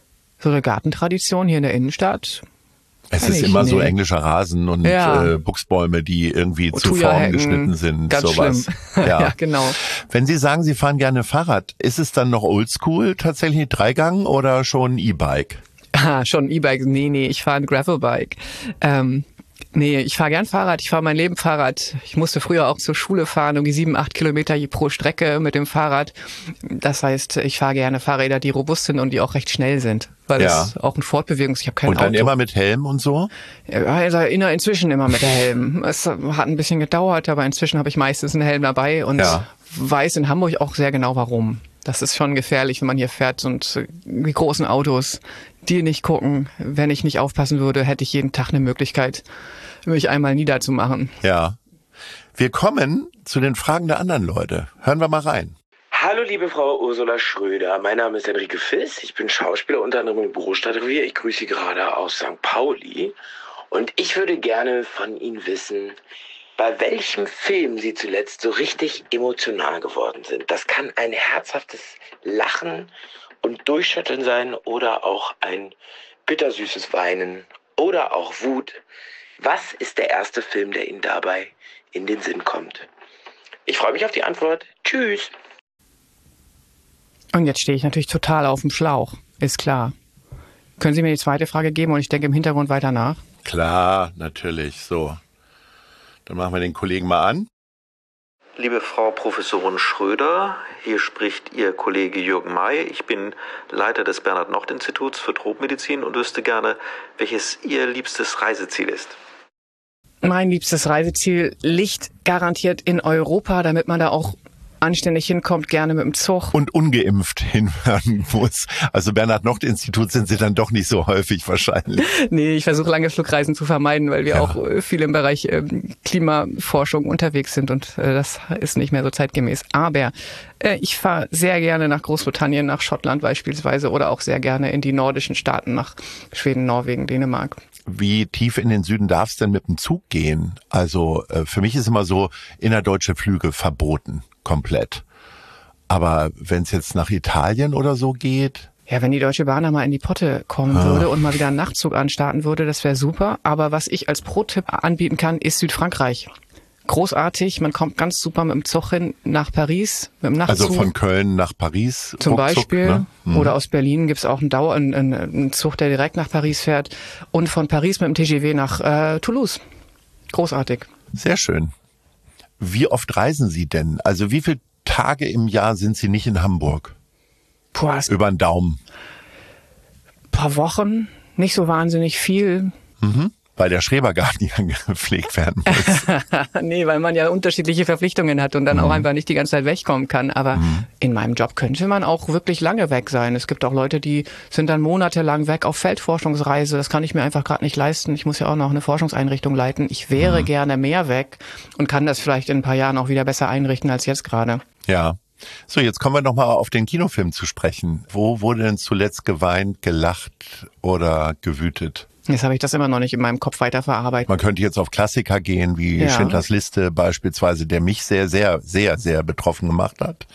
so eine Gartentradition hier in der Innenstadt. Es ist immer nee. so englischer Rasen und ja. äh, Buchsbäume, die irgendwie oh, zu Form geschnitten sind. Ganz sowas. Schlimm. Ja. ja, genau. Wenn Sie sagen, Sie fahren gerne Fahrrad, ist es dann noch oldschool, tatsächlich Dreigang oder schon E-Bike? Ah, schon E-Bike. Nee, nee, ich fahre ein Gravelbike. Ähm, nee, ich fahre gern Fahrrad. Ich fahre mein Leben Fahrrad. Ich musste früher auch zur Schule fahren, irgendwie sieben, acht Kilometer pro Strecke mit dem Fahrrad. Das heißt, ich fahre gerne Fahrräder, die robust sind und die auch recht schnell sind. Weil ja. das auch ein Fortbewegungs... Ich habe kein Auto. Und dann Auto. Immer mit Helm und so? Ja, also inzwischen immer mit der Helm. Es hat ein bisschen gedauert, aber inzwischen habe ich meistens einen Helm dabei und ja. weiß in Hamburg auch sehr genau, warum. Das ist schon gefährlich, wenn man hier fährt und die großen Autos, die nicht gucken. Wenn ich nicht aufpassen würde, hätte ich jeden Tag eine Möglichkeit, mich einmal niederzumachen. Ja. Wir kommen zu den Fragen der anderen Leute. Hören wir mal rein. Hallo liebe Frau Ursula Schröder, mein Name ist Enrique Fiss, ich bin Schauspieler unter anderem im Bürostadtrevier, ich grüße Sie gerade aus Sankt Pauli und ich würde gerne von Ihnen wissen, bei welchem Film Sie zuletzt so richtig emotional geworden sind. Das kann ein herzhaftes Lachen und Durchschütteln sein oder auch ein bittersüßes Weinen oder auch Wut. Was ist der erste Film, der Ihnen dabei in den Sinn kommt? Ich freue mich auf die Antwort. Tschüss! Und jetzt stehe ich natürlich total auf dem Schlauch, ist klar. Können Sie mir die zweite Frage geben und ich denke im Hintergrund weiter nach? Klar, natürlich, so. Dann machen wir den Kollegen mal an. Liebe Frau Professorin Schröder, hier spricht Ihr Kollege Jürgen May. Ich bin Leiter des Bernhard-Nocht-Instituts für Tropenmedizin und wüsste gerne, welches Ihr liebstes Reiseziel ist. Mein liebstes Reiseziel liegt garantiert in Europa, damit man da auch anständig hinkommt, gerne mit dem Zug. Und ungeimpft hinfahren muss. Also Bernhard-Nocht-Institut sind Sie dann doch nicht so häufig wahrscheinlich. Nee, ich versuche lange Flugreisen zu vermeiden, weil wir ja. auch viel im Bereich ähm, Klimaforschung unterwegs sind und äh, das ist nicht mehr so zeitgemäß. Aber äh, ich fahre sehr gerne nach Großbritannien, nach Schottland beispielsweise oder auch sehr gerne in die nordischen Staaten, nach Schweden, Norwegen, Dänemark. Wie tief in den Süden darf es denn mit dem Zug gehen? Also äh, für mich ist immer so, innerdeutsche Flüge verboten. Komplett. Aber wenn es jetzt nach Italien oder so geht? Ja, wenn die Deutsche Bahn da mal in die Potte kommen ah. würde und mal wieder einen Nachtzug anstarten würde, das wäre super. Aber was ich als Pro-Tipp anbieten kann, ist Südfrankreich. Großartig, man kommt ganz super mit dem Zug hin nach Paris, mit dem Nachtzug. Also von Köln nach Paris? Zum Ruckzuck, Beispiel. Ne? Mhm. Oder aus Berlin gibt's auch einen, Dauer, einen, einen Zug, der direkt nach Paris fährt. Und von Paris mit dem T G V nach äh, Toulouse. Großartig. Sehr schön. Wie oft reisen Sie denn? Also wie viele Tage im Jahr sind Sie nicht in Hamburg? Boah, über den Daumen. Ein paar Wochen, nicht so wahnsinnig viel. Mhm. Weil der Schrebergarten ja gepflegt werden muss. Nee, weil man ja unterschiedliche Verpflichtungen hat und dann mhm. auch einfach nicht die ganze Zeit wegkommen kann. Aber mhm. in meinem Job könnte man auch wirklich lange weg sein. Es gibt auch Leute, die sind dann monatelang weg auf Feldforschungsreise. Das kann ich mir einfach gerade nicht leisten. Ich muss ja auch noch eine Forschungseinrichtung leiten. Ich wäre mhm. gerne mehr weg und kann das vielleicht in ein paar Jahren auch wieder besser einrichten als jetzt gerade. Ja. So, jetzt kommen wir nochmal auf den Kinofilm zu sprechen. Wo wurde denn zuletzt geweint, gelacht oder gewütet? Jetzt habe ich das immer noch nicht in meinem Kopf weiterverarbeitet. Man könnte jetzt auf Klassiker gehen, wie ja. Schindlers Liste beispielsweise, der mich sehr, sehr, sehr, sehr betroffen gemacht hat.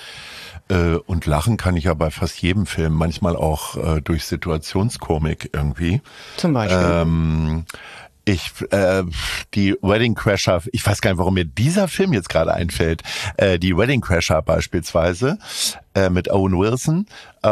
Und lachen kann ich ja bei fast jedem Film, manchmal auch durch Situationskomik irgendwie. Zum Beispiel. Ähm, Ich, äh, die Wedding Crasher, ich weiß gar nicht, warum mir dieser Film jetzt gerade einfällt. Äh, die Wedding Crasher beispielsweise äh, mit Owen Wilson.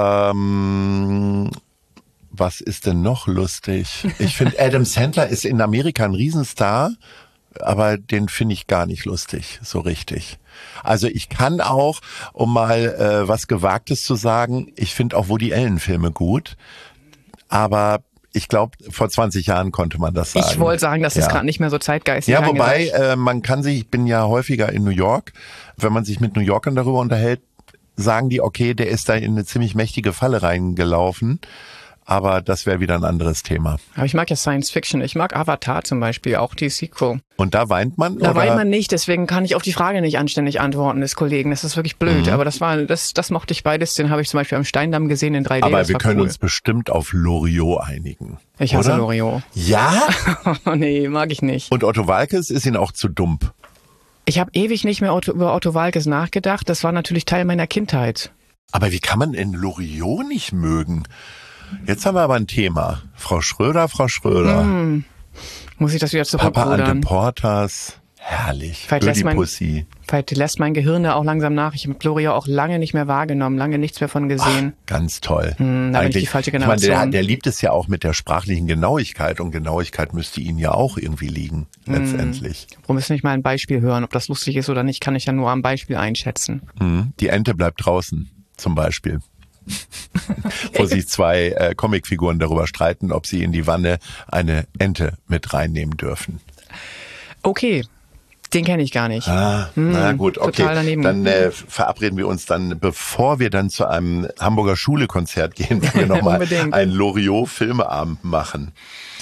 Ähm, was ist denn noch lustig? Ich finde, Adam Sandler ist in Amerika ein Riesenstar, aber den finde ich gar nicht lustig, so richtig. Also ich kann auch, um mal äh, was Gewagtes zu sagen, ich finde auch Woody Allen-Filme gut, aber ich glaube, vor zwanzig Jahren konnte man das sagen. Ich wollte sagen, das ja. ist gerade nicht mehr so zeitgeistig. Ja, wobei äh, man kann sich, ich bin ja häufiger in New York, wenn man sich mit New Yorkern darüber unterhält, sagen die, okay, der ist da in eine ziemlich mächtige Falle reingelaufen. Aber das wäre wieder ein anderes Thema. Aber ich mag ja Science Fiction. Ich mag Avatar zum Beispiel, auch die Sequel. Und da weint man? Da oder? weint man nicht, deswegen kann ich auf die Frage nicht anständig antworten des Kollegen. Das ist wirklich blöd. Mhm. Aber das war, das, das mochte ich beides. Den habe ich zum Beispiel am Steindamm gesehen in drei D. Aber das wir war können cool. uns bestimmt auf Loriot einigen. Ich hasse oder? Loriot. Ja? Nee, mag ich nicht. Und Otto Waalkes ist Ihnen auch zu dumm? Ich habe ewig nicht mehr Otto, über Otto Waalkes nachgedacht. Das war natürlich Teil meiner Kindheit. Aber wie kann man in Loriot nicht mögen? Jetzt haben wir aber ein Thema. Frau Schröder, Frau Schröder. Hm. Muss ich das wieder Papa zurückrudern? Ante Portas. Herrlich. Vielleicht lässt, mein, Pussy. vielleicht lässt mein Gehirn da auch langsam nach. Ich habe Gloria auch lange nicht mehr wahrgenommen, lange nichts mehr von gesehen. Ach, ganz toll. Hm, da bin ich die falsche Generation. Ich meine, der, der liebt es ja auch mit der sprachlichen Genauigkeit und Genauigkeit müsste Ihnen ja auch irgendwie liegen, hm. letztendlich. Warum müssen wir nicht mal ein Beispiel hören? Ob das lustig ist oder nicht, kann ich ja nur am Beispiel einschätzen. Hm. Die Ente bleibt draußen, zum Beispiel. Wo sich zwei äh, Comicfiguren darüber streiten, ob sie in die Wanne eine Ente mit reinnehmen dürfen. Okay, den kenne ich gar nicht. Ah, hm, na gut, okay. Total daneben. Dann äh, verabreden wir uns dann, bevor wir dann zu einem Hamburger Schule-Konzert gehen, wenn wir nochmal einen Loriot-Filmeabend machen.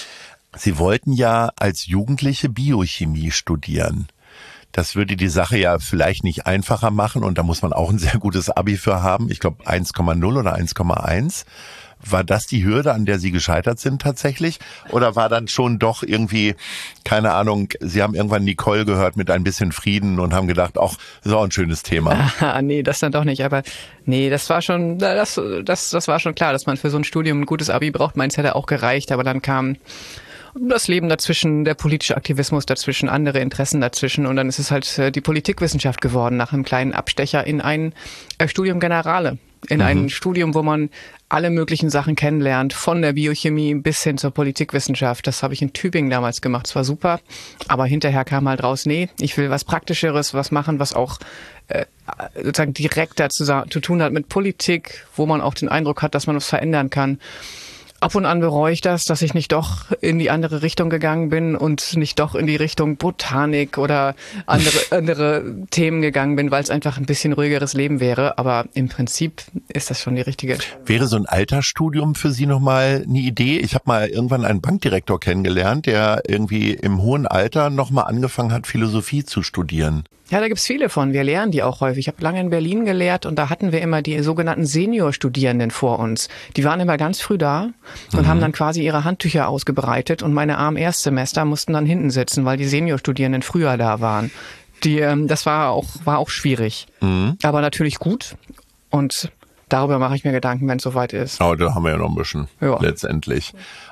Sie wollten ja als Jugendliche Biochemie studieren. Das würde die Sache ja vielleicht nicht einfacher machen und da muss man auch ein sehr gutes Abi für haben. Ich glaube eins Komma null oder eins Komma eins. War das die Hürde, an der Sie gescheitert sind tatsächlich? Oder war dann schon doch irgendwie, keine Ahnung, Sie haben irgendwann Nicole gehört mit ein bisschen Frieden und haben gedacht, ach, das ist auch ein schönes Thema. Ah, nee, das dann doch nicht. Aber nee, das war schon, das, das, das war schon klar, dass man für so ein Studium ein gutes Abi braucht. Meins hätte auch gereicht, aber dann kam das Leben dazwischen, der politische Aktivismus dazwischen, andere Interessen dazwischen und dann ist es halt die Politikwissenschaft geworden, nach einem kleinen Abstecher in ein Studium Generale, in mhm. ein Studium, wo man alle möglichen Sachen kennenlernt, von der Biochemie bis hin zur Politikwissenschaft. Das habe ich in Tübingen damals gemacht, das war super, aber hinterher kam halt raus, nee, ich will was Praktischeres, was machen, was auch äh, sozusagen direkt dazu zu tun hat mit Politik, wo man auch den Eindruck hat, dass man was verändern kann. Ab und an bereue ich das, dass ich nicht doch in die andere Richtung gegangen bin und nicht doch in die Richtung Botanik oder andere, andere Themen gegangen bin, weil es einfach ein bisschen ruhigeres Leben wäre. Aber im Prinzip ist das schon die richtige. Wäre so ein Altersstudium für Sie nochmal eine Idee? Ich habe mal irgendwann einen Bankdirektor kennengelernt, der irgendwie im hohen Alter nochmal angefangen hat, Philosophie zu studieren. Ja, da gibt's viele von. Wir lernen die auch häufig. Ich habe lange in Berlin gelehrt und da hatten wir immer die sogenannten Seniorstudierenden vor uns. Die waren immer ganz früh da und mhm. haben dann quasi ihre Handtücher ausgebreitet und meine armen Erstsemester mussten dann hinten sitzen, weil die Seniorstudierenden früher da waren. Die, ähm, das war auch, war auch schwierig. Mhm. Aber natürlich gut und darüber mache ich mir Gedanken, wenn es soweit ist. Aber da haben wir ja noch ein bisschen ja. letztendlich.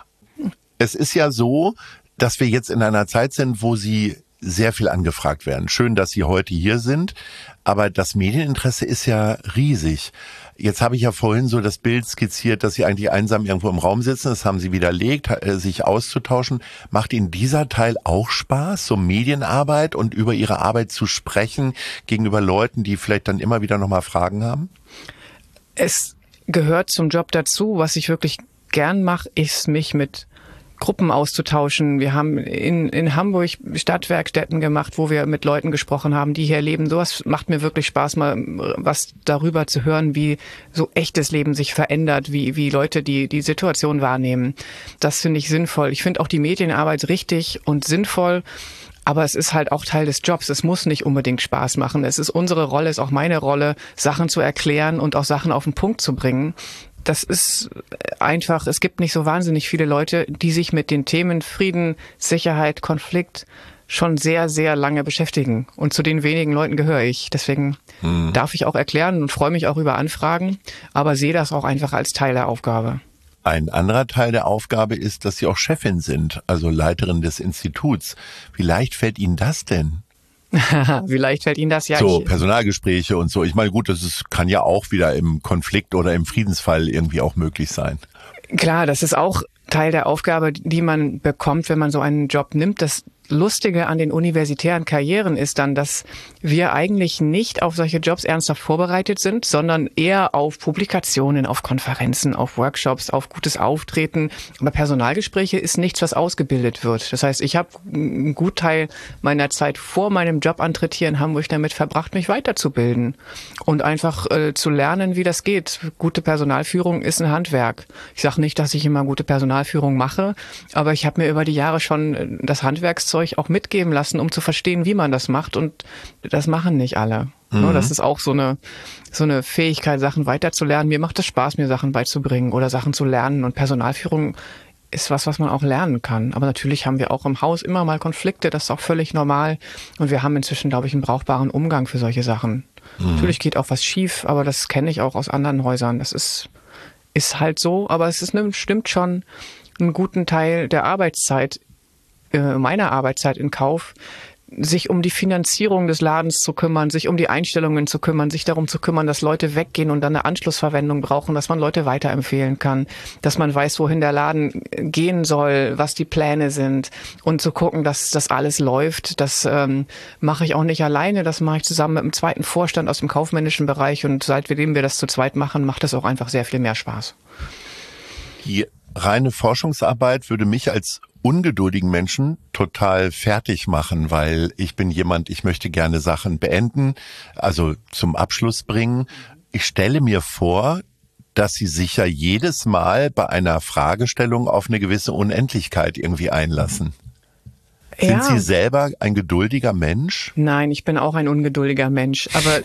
Es ist ja so, dass wir jetzt in einer Zeit sind, wo Sie sehr viel angefragt werden. Schön, dass Sie heute hier sind, aber das Medieninteresse ist ja riesig. Jetzt habe ich ja vorhin so das Bild skizziert, dass Sie eigentlich einsam irgendwo im Raum sitzen, das haben Sie widerlegt, sich auszutauschen. Macht Ihnen dieser Teil auch Spaß, so Medienarbeit und über Ihre Arbeit zu sprechen gegenüber Leuten, die vielleicht dann immer wieder nochmal Fragen haben? Es gehört zum Job dazu. Was ich wirklich gern mache, ist mich mit Gruppen auszutauschen. Wir haben in, in Hamburg Stadtwerkstätten gemacht, wo wir mit Leuten gesprochen haben, die hier leben. Sowas macht mir wirklich Spaß, mal was darüber zu hören, wie so echtes Leben sich verändert, wie, wie Leute die, die Situation wahrnehmen. Das finde ich sinnvoll. Ich finde auch die Medienarbeit richtig und sinnvoll. Aber es ist halt auch Teil des Jobs. Es muss nicht unbedingt Spaß machen. Es ist unsere Rolle, es ist auch meine Rolle, Sachen zu erklären und auch Sachen auf den Punkt zu bringen. Das ist einfach, es gibt nicht so wahnsinnig viele Leute, die sich mit den Themen Frieden, Sicherheit, Konflikt schon sehr, sehr lange beschäftigen. Und zu den wenigen Leuten gehöre ich. Deswegen hm. darf ich auch erklären und freue mich auch über Anfragen, aber sehe das auch einfach als Teil der Aufgabe. ein anderer Teil der Aufgabe ist, dass Sie auch Chefin sind, also Leiterin des Instituts. Wie leicht fällt Ihnen das denn? Wie leicht fällt Ihnen das? Ja, so, ich, Personalgespräche und so. Ich meine, gut, das ist, kann ja auch wieder im Konflikt oder im Friedensfall irgendwie auch möglich sein. Klar, das ist auch Teil der Aufgabe, die man bekommt, wenn man so einen Job nimmt. Das Lustige an den universitären Karrieren ist dann, dass wir eigentlich nicht auf solche Jobs ernsthaft vorbereitet sind, sondern eher auf Publikationen, auf Konferenzen, auf Workshops, auf gutes Auftreten. Aber Personalgespräche ist nichts, was ausgebildet wird. Das heißt, ich habe einen Gutteil meiner Zeit vor meinem Jobantritt hier in Hamburg damit verbracht, mich weiterzubilden und einfach äh, zu lernen, wie das geht. Gute Personalführung ist ein Handwerk. Ich sage nicht, dass ich immer gute Personalführung mache, aber ich habe mir über die Jahre schon das Handwerkszeug auch mitgeben lassen, um zu verstehen, wie man das macht. Und das machen nicht alle. Mhm. Das ist auch so eine, so eine Fähigkeit, Sachen weiterzulernen. Mir macht es Spaß, mir Sachen beizubringen oder Sachen zu lernen. Und Personalführung ist was, was man auch lernen kann. Aber natürlich haben wir auch im Haus immer mal Konflikte. Das ist auch völlig normal. Und wir haben inzwischen, glaube ich, einen brauchbaren Umgang für solche Sachen. Mhm. Natürlich geht auch was schief, aber das kenne ich auch aus anderen Häusern. Das ist, ist halt so. Aber es ist, stimmt schon einen guten Teil der Arbeitszeit meiner Arbeitszeit in Kauf, sich um die Finanzierung des Ladens zu kümmern, sich um die Einstellungen zu kümmern, sich darum zu kümmern, dass Leute weggehen und dann eine Anschlussverwendung brauchen, dass man Leute weiterempfehlen kann, dass man weiß, wohin der Laden gehen soll, was die Pläne sind und zu gucken, dass das alles läuft. Das ähm, mache ich auch nicht alleine, das mache ich zusammen mit dem zweiten Vorstand aus dem kaufmännischen Bereich und seitdem wir das zu zweit machen, macht das auch einfach sehr viel mehr Spaß. Die reine Forschungsarbeit würde mich als ungeduldigen Menschen total fertig machen, weil ich bin jemand, ich möchte gerne Sachen beenden, also zum Abschluss bringen. Ich stelle mir vor, dass Sie sich ja jedes Mal bei einer Fragestellung auf eine gewisse Unendlichkeit irgendwie einlassen. Sind ja. Sie selber ein geduldiger Mensch? Nein, ich bin auch ein ungeduldiger Mensch. Aber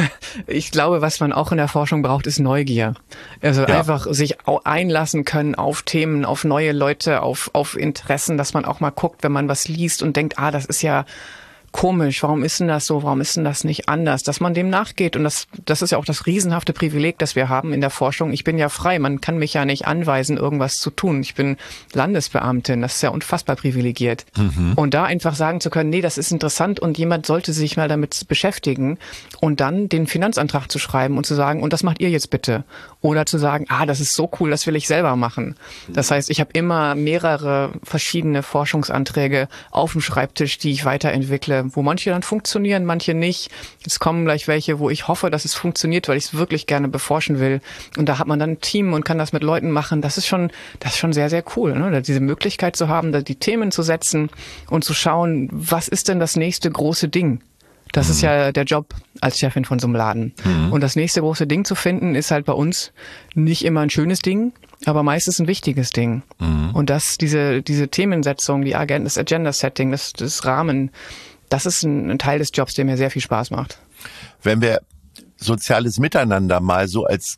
ich glaube, was man auch in der Forschung braucht, ist Neugier. Also ja. einfach sich einlassen können auf Themen, auf neue Leute, auf, auf Interessen, dass man auch mal guckt, wenn man was liest und denkt, ah, das ist ja komisch, warum ist denn das so, warum ist denn das nicht anders, dass man dem nachgeht und das, das ist ja auch das riesenhafte Privileg, das wir haben in der Forschung. Ich bin ja frei, man kann mich ja nicht anweisen, irgendwas zu tun. Ich bin Landesbeamtin, das ist ja unfassbar privilegiert. Mhm. Und da einfach sagen zu können, nee, das ist interessant und jemand sollte sich mal damit beschäftigen und dann den Finanzantrag zu schreiben und zu sagen, und das macht ihr jetzt bitte. Oder zu sagen, ah, das ist so cool, das will ich selber machen. Das heißt, ich habe immer mehrere verschiedene Forschungsanträge auf dem Schreibtisch, die ich weiterentwickle, wo manche dann funktionieren, manche nicht. Jetzt kommen gleich welche, wo ich hoffe, dass es funktioniert, weil ich es wirklich gerne beforschen will. Und da hat man dann ein Team und kann das mit Leuten machen. Das ist schon, das ist schon sehr, sehr cool, ne? Diese Möglichkeit zu haben, da die Themen zu setzen und zu schauen, was ist denn das nächste große Ding? Das mhm. ist ja der Job als Chefin von so einem Laden. Mhm. Und das nächste große Ding zu finden, ist halt bei uns nicht immer ein schönes Ding, aber meistens ein wichtiges Ding. Mhm. Und das, diese, diese Themensetzung, die Agenda, das Agenda-Setting, das, das Rahmen, das ist ein, ein Teil des Jobs, der mir sehr viel Spaß macht. Wenn wir soziales Miteinander mal so als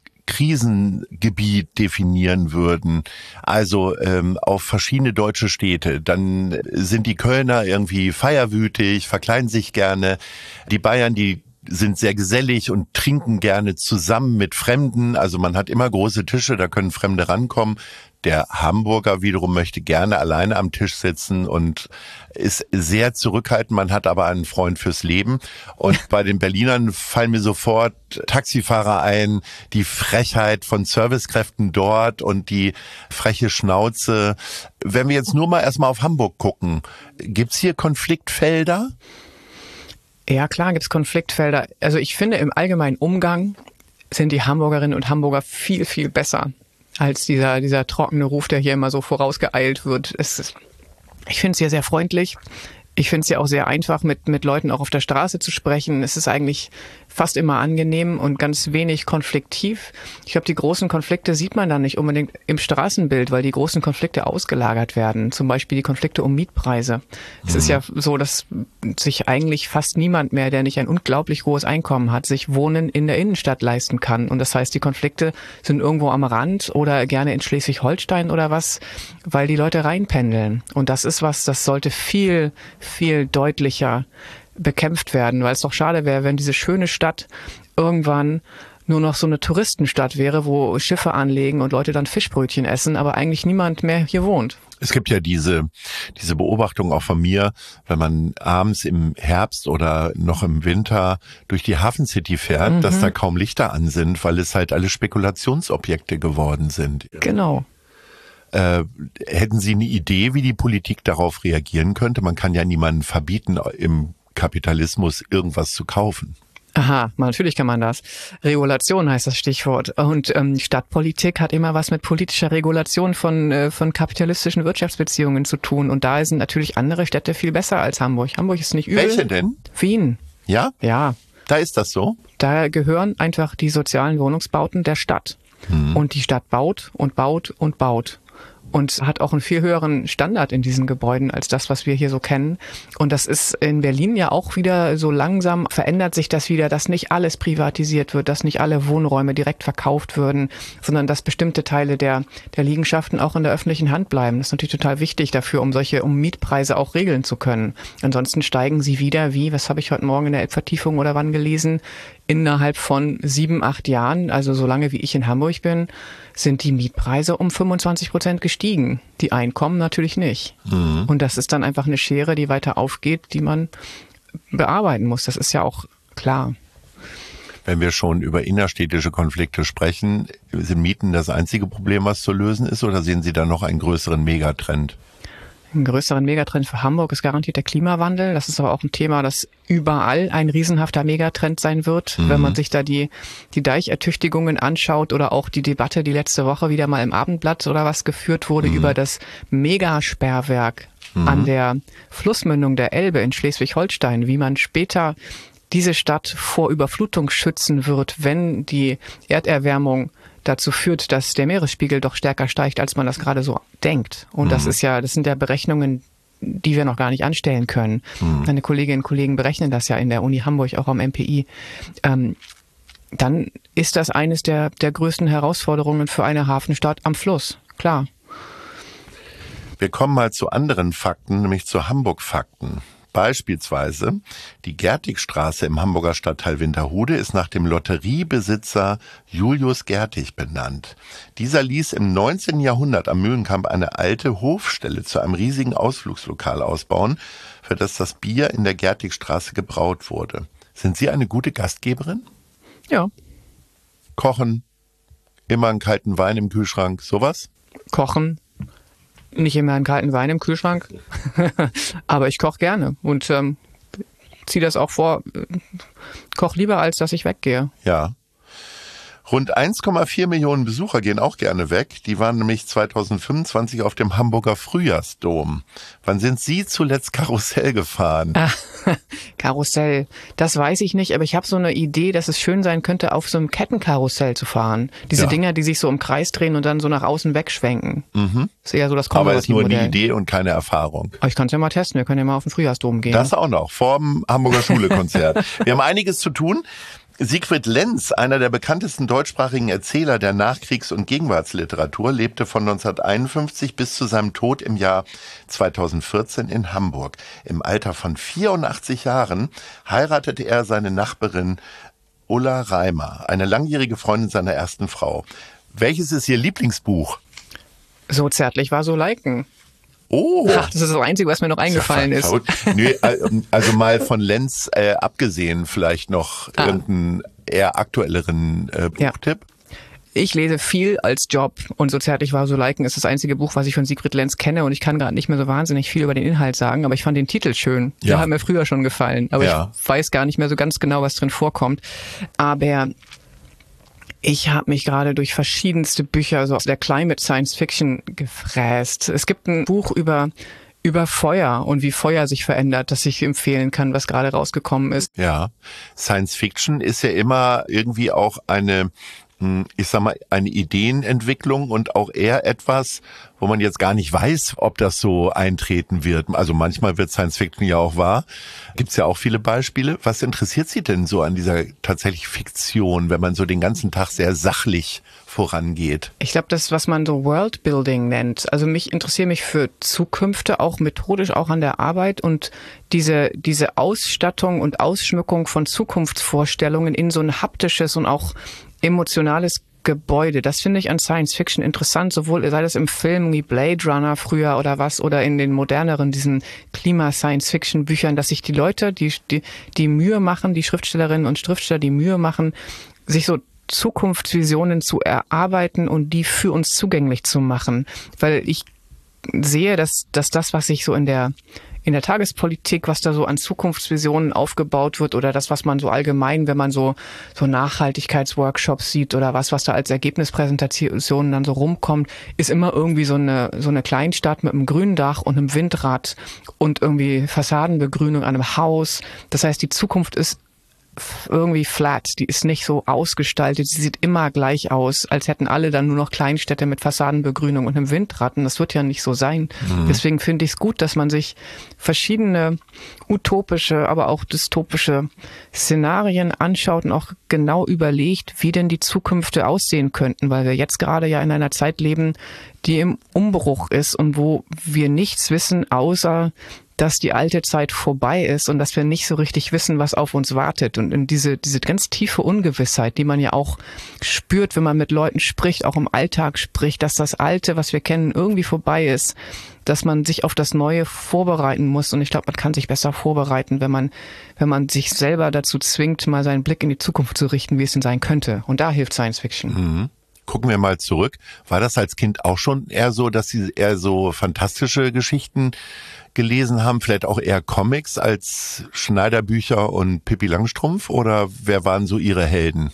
Krisengebiet definieren würden, also ähm, auf verschiedene deutsche Städte, dann sind die Kölner irgendwie feierwütig, verkleiden sich gerne, die Bayern, die sind sehr gesellig und trinken gerne zusammen mit Fremden, also man hat immer große Tische, da können Fremde rankommen. Der Hamburger wiederum möchte gerne alleine am Tisch sitzen und ist sehr zurückhaltend. Man hat aber einen Freund fürs Leben. Und bei den Berlinern fallen mir sofort Taxifahrer ein, die Frechheit von Servicekräften dort und die freche Schnauze. Wenn wir jetzt nur mal erstmal auf Hamburg gucken, gibt's hier Konfliktfelder? Ja, klar gibt's Konfliktfelder. Also ich finde, im allgemeinen Umgang sind die Hamburgerinnen und Hamburger viel, viel besser als dieser, dieser trockene Ruf, der hier immer so vorausgeeilt wird. Es ist, ich finde es hier sehr freundlich. Ich finde es ja auch sehr einfach, mit, mit Leuten auch auf der Straße zu sprechen. Es ist eigentlich fast immer angenehm und ganz wenig konfliktiv. Ich glaube, die großen Konflikte sieht man dann nicht unbedingt im Straßenbild, weil die großen Konflikte ausgelagert werden. Zum Beispiel die Konflikte um Mietpreise. Mhm. Es ist ja so, dass sich eigentlich fast niemand mehr, der nicht ein unglaublich hohes Einkommen hat, sich Wohnen in der Innenstadt leisten kann. Und das heißt, die Konflikte sind irgendwo am Rand oder gerne in Schleswig-Holstein oder was, weil die Leute reinpendeln. Und das ist was, das sollte viel, viel deutlicher bekämpft werden, weil es doch schade wäre, wenn diese schöne Stadt irgendwann nur noch so eine Touristenstadt wäre, wo Schiffe anlegen und Leute dann Fischbrötchen essen, aber eigentlich niemand mehr hier wohnt. Es gibt ja diese, diese Beobachtung auch von mir, wenn man abends im Herbst oder noch im Winter durch die Hafen City fährt, mhm. dass da kaum Lichter an sind, weil es halt alle Spekulationsobjekte geworden sind. Genau. Äh, hätten Sie eine Idee, wie die Politik darauf reagieren könnte? Man kann ja niemanden verbieten, im Kapitalismus irgendwas zu kaufen. Aha, natürlich kann man das. Regulation heißt das Stichwort. Und ähm, Stadtpolitik hat immer was mit politischer Regulation von äh, von kapitalistischen Wirtschaftsbeziehungen zu tun. Und da sind natürlich andere Städte viel besser als Hamburg. Hamburg ist nicht übel. Welche denn? Wien. Ja? Ja. Da ist das so? Da gehören einfach die sozialen Wohnungsbauten der Stadt. Hm. Und die Stadt baut und baut und baut. Und hat auch einen viel höheren Standard in diesen Gebäuden als das, was wir hier so kennen. Und das ist in Berlin ja auch wieder so langsam, verändert sich das wieder, dass nicht alles privatisiert wird, dass nicht alle Wohnräume direkt verkauft würden, sondern dass bestimmte Teile der, der Liegenschaften auch in der öffentlichen Hand bleiben. Das ist natürlich total wichtig dafür, um solche, um Mietpreise auch regeln zu können. Ansonsten steigen sie wieder, wie, was habe ich heute Morgen in der Elbvertiefung oder wann gelesen, innerhalb von sieben, acht Jahren, also so lange wie ich in Hamburg bin, sind die Mietpreise um fünfundzwanzig Prozent gestiegen. Die Einkommen natürlich nicht. Mhm. Und das ist dann einfach eine Schere, die weiter aufgeht, die man bearbeiten muss. Das ist ja auch klar. Wenn wir schon über innerstädtische Konflikte sprechen, sind Mieten das einzige Problem, was zu lösen ist, oder sehen Sie da noch einen größeren Megatrend? Ein größeren Megatrend für Hamburg ist garantiert der Klimawandel. Das ist aber auch ein Thema, das überall ein riesenhafter Megatrend sein wird. Mhm. Wenn man sich da die, die Deichertüchtigungen anschaut oder auch die Debatte, die letzte Woche wieder mal im Abendblatt oder was geführt wurde, mhm. über das Megasperrwerk mhm. an der Flussmündung der Elbe in Schleswig-Holstein, wie man später diese Stadt vor Überflutung schützen wird, wenn die Erderwärmung dazu führt, dass der Meeresspiegel doch stärker steigt, als man das gerade so denkt. Und mhm. das ist ja, das sind ja Berechnungen, die wir noch gar nicht anstellen können. Mhm. Meine Kolleginnen und Kollegen berechnen das ja in der Uni Hamburg, auch am M P I. Ähm, dann ist das eines der, der größten Herausforderungen für eine Hafenstadt am Fluss. Klar. Wir kommen mal zu anderen Fakten, nämlich zu Hamburg-Fakten. Beispielsweise die Gertigstraße im Hamburger Stadtteil Winterhude ist nach dem Lotteriebesitzer Julius Gertig benannt. Dieser ließ im neunzehnten Jahrhundert am Mühlenkamp eine alte Hofstelle zu einem riesigen Ausflugslokal ausbauen, für das das Bier in der Gertigstraße gebraut wurde. Sind Sie eine gute Gastgeberin? Ja. Kochen, immer einen kalten Wein im Kühlschrank, sowas? Kochen. Nicht immer einen kalten Wein im Kühlschrank, aber ich koche gerne und ähm, ziehe das auch vor. Koche lieber, als dass ich weggehe. Ja. Rund eins Komma vier Millionen Besucher gehen auch gerne weg. Die waren nämlich zweitausendfünfundzwanzig auf dem Hamburger Frühjahrsdom. Wann sind Sie zuletzt Karussell gefahren? Ah, Karussell, das weiß ich nicht, aber ich habe so eine Idee, dass es schön sein könnte, auf so einem Kettenkarussell zu fahren. Diese ja. Dinger, die sich so im Kreis drehen und dann so nach außen wegschwenken. Mhm. Das ist eher so das konservative Aber es ist nur Modell. eine Idee und keine Erfahrung. Aber ich kann es ja mal testen, wir können ja mal auf den Frühjahrsdom gehen. Das auch noch, vor dem Hamburger Schule-Konzert. Wir haben einiges zu tun. Siegfried Lenz, einer der bekanntesten deutschsprachigen Erzähler der Nachkriegs- und Gegenwartsliteratur, lebte von neunzehnhunderteinundfünfzig bis zu seinem Tod im Jahr zweitausendvierzehn in Hamburg. Im Alter von vierundachtzig Jahren heiratete er seine Nachbarin Ulla Reimer, eine langjährige Freundin seiner ersten Frau. Welches ist Ihr Lieblingsbuch? So zärtlich war so liken. Oh. Ach, das ist das Einzige, was mir noch eingefallen ist. Nö, also mal von Lenz äh, abgesehen, vielleicht noch ah. irgendeinen eher aktuelleren äh, Buchtipp? Ja. Ich lese viel als Job und so zärtlich war so liken ist das einzige Buch, was ich von Siegfried Lenz kenne und ich kann gerade nicht mehr so wahnsinnig viel über den Inhalt sagen, aber ich fand den Titel schön. Der ja. hat mir früher schon gefallen, aber ja. ich weiß gar nicht mehr so ganz genau, was drin vorkommt. Aber ich habe mich gerade durch verschiedenste Bücher so aus der Climate Science Fiction gefräst. Es gibt ein Buch über über Feuer und wie Feuer sich verändert, das ich empfehlen kann, was gerade rausgekommen ist. Ja, Science Fiction ist ja immer irgendwie auch eine, ich sag mal, eine Ideenentwicklung und auch eher etwas, wo man jetzt gar nicht weiß, ob das so eintreten wird. Also manchmal wird Science Fiction ja auch wahr. Gibt's ja auch viele Beispiele. Was interessiert Sie denn so an dieser tatsächlich Fiktion, wenn man so den ganzen Tag sehr sachlich vorangeht? Ich glaube, das, was man so Worldbuilding nennt. Also mich interessiere mich für Zukünfte, auch methodisch, auch an der Arbeit und diese, diese Ausstattung und Ausschmückung von Zukunftsvorstellungen in so ein haptisches und auch emotionales Gebäude. Das finde ich an Science Fiction interessant, sowohl sei das im Film wie Blade Runner früher oder was, oder in den moderneren, diesen Klima-Science-Fiction-Büchern, dass sich die Leute, die, die, die Mühe machen, die Schriftstellerinnen und Schriftsteller, die Mühe machen, sich so Zukunftsvisionen zu erarbeiten und die für uns zugänglich zu machen. Weil ich sehe, dass, dass das, was sich so in der in der Tagespolitik, was da so an Zukunftsvisionen aufgebaut wird oder das, was man so allgemein, wenn man so so Nachhaltigkeitsworkshops sieht oder was, was da als Ergebnispräsentationen dann so rumkommt, ist immer irgendwie so eine so eine Kleinstadt mit einem grünen Dach und einem Windrad und irgendwie Fassadenbegrünung an einem Haus. Das heißt, die Zukunft ist irgendwie flat, die ist nicht so ausgestaltet, sie sieht immer gleich aus, als hätten alle dann nur noch Kleinstädte mit Fassadenbegrünung und einem Windrad, und das wird ja nicht so sein. Mhm. Deswegen finde ich es gut, dass man sich verschiedene utopische, aber auch dystopische Szenarien anschaut und auch genau überlegt, wie denn die Zukünfte aussehen könnten, weil wir jetzt gerade ja in einer Zeit leben, die im Umbruch ist und wo wir nichts wissen, außer dass die alte Zeit vorbei ist und dass wir nicht so richtig wissen, was auf uns wartet. Und in diese, diese ganz tiefe Ungewissheit, die man ja auch spürt, wenn man mit Leuten spricht, auch im Alltag spricht, dass das Alte, was wir kennen, irgendwie vorbei ist, dass man sich auf das Neue vorbereiten muss. Und ich glaube, man kann sich besser vorbereiten, wenn man, wenn man sich selber dazu zwingt, mal seinen Blick in die Zukunft zu richten, wie es denn sein könnte. Und da hilft Science Fiction. Mhm. Gucken wir mal zurück. War das als Kind auch schon eher so, dass Sie eher so fantastische Geschichten gelesen haben, vielleicht auch eher Comics als Schneiderbücher und Pippi Langstrumpf? Oder wer waren so Ihre Helden?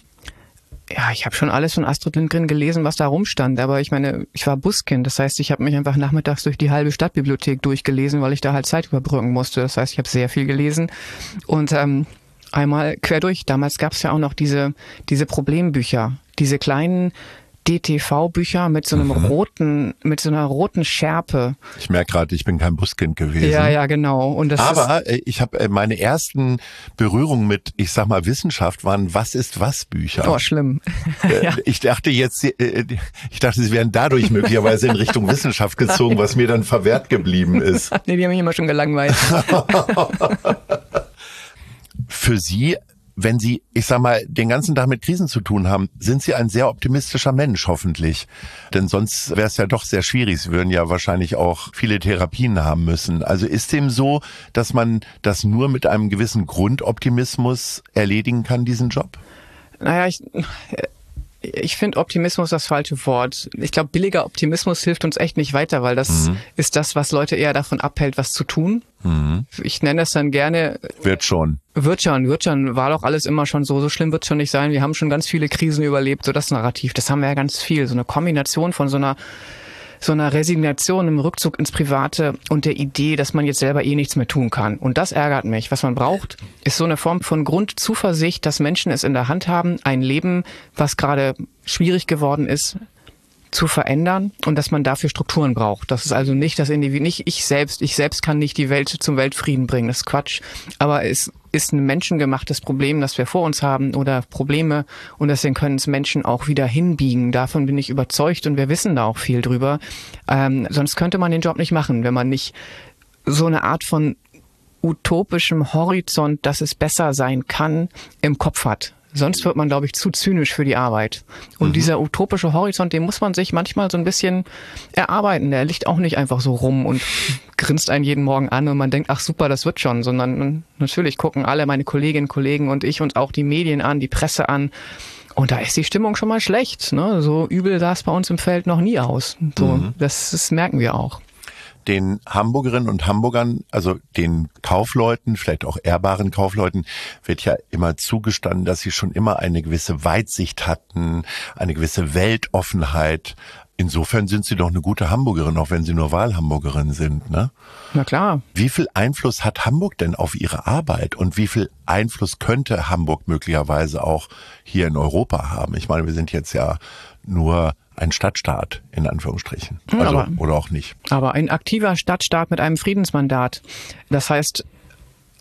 Ja, ich habe schon alles von Astrid Lindgren gelesen, was da rumstand. Aber ich meine, ich war Buskind. Das heißt, ich habe mich einfach nachmittags durch die halbe Stadtbibliothek durchgelesen, weil ich da halt Zeit überbrücken musste. Das heißt, ich habe sehr viel gelesen. Und ähm, einmal quer durch. Damals gab es ja auch noch diese, diese Problembücher, diese kleinen D T V-Bücher mit so einem mhm. roten, mit so einer roten Schärpe. Ich merke gerade, ich bin kein Buskind gewesen. Ja, ja, genau. Und das Aber ist, ich habe meine ersten Berührungen mit, ich sag mal, Wissenschaft waren Was ist was Bücher. Oh, schlimm. Äh, ja. Ich dachte jetzt, ich dachte, sie wären dadurch möglicherweise in Richtung Wissenschaft gezogen, was mir dann verwehrt geblieben ist. Nee, die haben mich immer schon gelangweilt. Für Sie, wenn Sie, ich sag mal, den ganzen Tag mit Krisen zu tun haben, sind Sie ein sehr optimistischer Mensch, hoffentlich. Denn sonst wäre es ja doch sehr schwierig. Sie würden ja wahrscheinlich auch viele Therapien haben müssen. Also ist dem so, dass man das nur mit einem gewissen Grundoptimismus erledigen kann, diesen Job? Naja, ich... Ich finde Optimismus das falsche Wort. Ich glaube, billiger Optimismus hilft uns echt nicht weiter, weil das mhm. ist das, was Leute eher davon abhält, was zu tun. Mhm. Ich nenne es dann gerne... Wird schon. Wird schon, wird schon. War doch alles immer schon so. So schlimm wird es schon nicht sein. Wir haben schon ganz viele Krisen überlebt. So das Narrativ, das haben wir ja ganz viel. So eine Kombination von so einer so einer Resignation im Rückzug ins Private und der Idee, dass man jetzt selber eh nichts mehr tun kann. Und das ärgert mich. Was man braucht, ist so eine Form von Grundzuversicht, dass Menschen es in der Hand haben, ein Leben, was gerade schwierig geworden ist, zu verändern und dass man dafür Strukturen braucht. Das ist also nicht das Individuum, nicht ich selbst. Ich selbst kann nicht die Welt zum Weltfrieden bringen. Das ist Quatsch. Aber es ist ein menschengemachtes Problem, das wir vor uns haben oder Probleme und deswegen können es Menschen auch wieder hinbiegen. Davon bin ich überzeugt und wir wissen da auch viel drüber. Ähm, sonst könnte man den Job nicht machen, wenn man nicht so eine Art von utopischem Horizont, dass es besser sein kann, im Kopf hat. Sonst wird man, glaube ich, zu zynisch für die Arbeit. Und mhm. dieser utopische Horizont, den muss man sich manchmal so ein bisschen erarbeiten. Der liegt auch nicht einfach so rum und grinst einen jeden Morgen an und man denkt, ach super, das wird schon. Sondern natürlich gucken alle meine Kolleginnen, Kollegen und ich uns auch die Medien an, die Presse an. Und da ist die Stimmung schon mal schlecht. Ne? So übel sah es bei uns im Feld noch nie aus. So, mhm. das, das merken wir auch. Den Hamburgerinnen und Hamburgern, also den Kaufleuten, vielleicht auch ehrbaren Kaufleuten, wird ja immer zugestanden, dass sie schon immer eine gewisse Weitsicht hatten, eine gewisse Weltoffenheit. Insofern sind sie doch eine gute Hamburgerin, auch wenn sie nur Wahlhamburgerin sind, ne? Na klar. Wie viel Einfluss hat Hamburg denn auf ihre Arbeit und wie viel Einfluss könnte Hamburg möglicherweise auch hier in Europa haben? Ich meine, wir sind jetzt ja nur ein Stadtstaat, in Anführungsstrichen. Also, aber, oder auch nicht. Aber ein aktiver Stadtstaat mit einem Friedensmandat. Das heißt,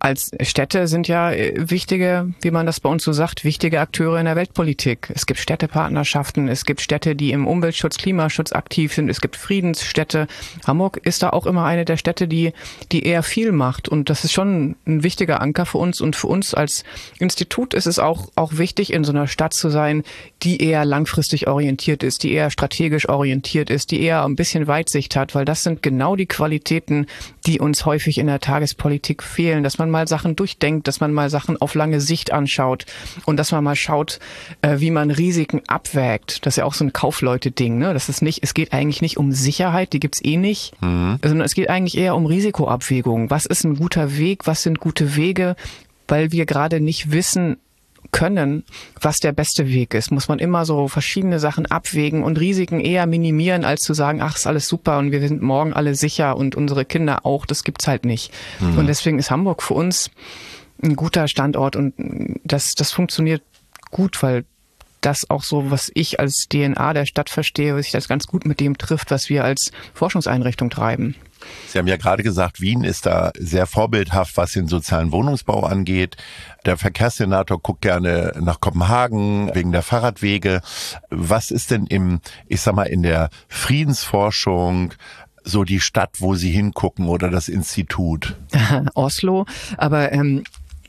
als Städte sind ja wichtige, wie man das bei uns so sagt, wichtige Akteure in der Weltpolitik. Es gibt Städtepartnerschaften, es gibt Städte, die im Umweltschutz, Klimaschutz aktiv sind, es gibt Friedensstädte. Hamburg ist da auch immer eine der Städte, die, die eher viel macht. Und das ist schon ein wichtiger Anker für uns. Und für uns als Institut ist es auch, auch wichtig, in so einer Stadt zu sein, die eher langfristig orientiert ist, die eher strategisch orientiert ist, die eher ein bisschen Weitsicht hat, weil das sind genau die Qualitäten, die uns häufig in der Tagespolitik fehlen, dass man mal Sachen durchdenkt, dass man mal Sachen auf lange Sicht anschaut und dass man mal schaut, äh, wie man Risiken abwägt. Das ist ja auch so ein Kaufleute-Ding, ne? Das ist nicht, es geht eigentlich nicht um Sicherheit, die gibt's eh nicht, mhm. sondern es geht eigentlich eher um Risikoabwägung. Was ist ein guter Weg? Was sind gute Wege? Weil wir gerade nicht wissen können, was der beste Weg ist, muss man immer so verschiedene Sachen abwägen und Risiken eher minimieren, als zu sagen, ach, ist alles super und wir sind morgen alle sicher und unsere Kinder auch. Das gibt's halt nicht. Mhm. Und deswegen ist Hamburg für uns ein guter Standort und das, das funktioniert gut, weil das auch so, was ich als D N A der Stadt verstehe, was sich das ganz gut mit dem trifft, was wir als Forschungseinrichtung treiben. Sie haben ja gerade gesagt, Wien ist da sehr vorbildhaft, was den sozialen Wohnungsbau angeht. Der Verkehrssenator guckt gerne nach Kopenhagen wegen der Fahrradwege. Was ist denn im, ich sag mal, in der Friedensforschung so die Stadt, wo Sie hingucken oder das Institut? Oslo, aber ähm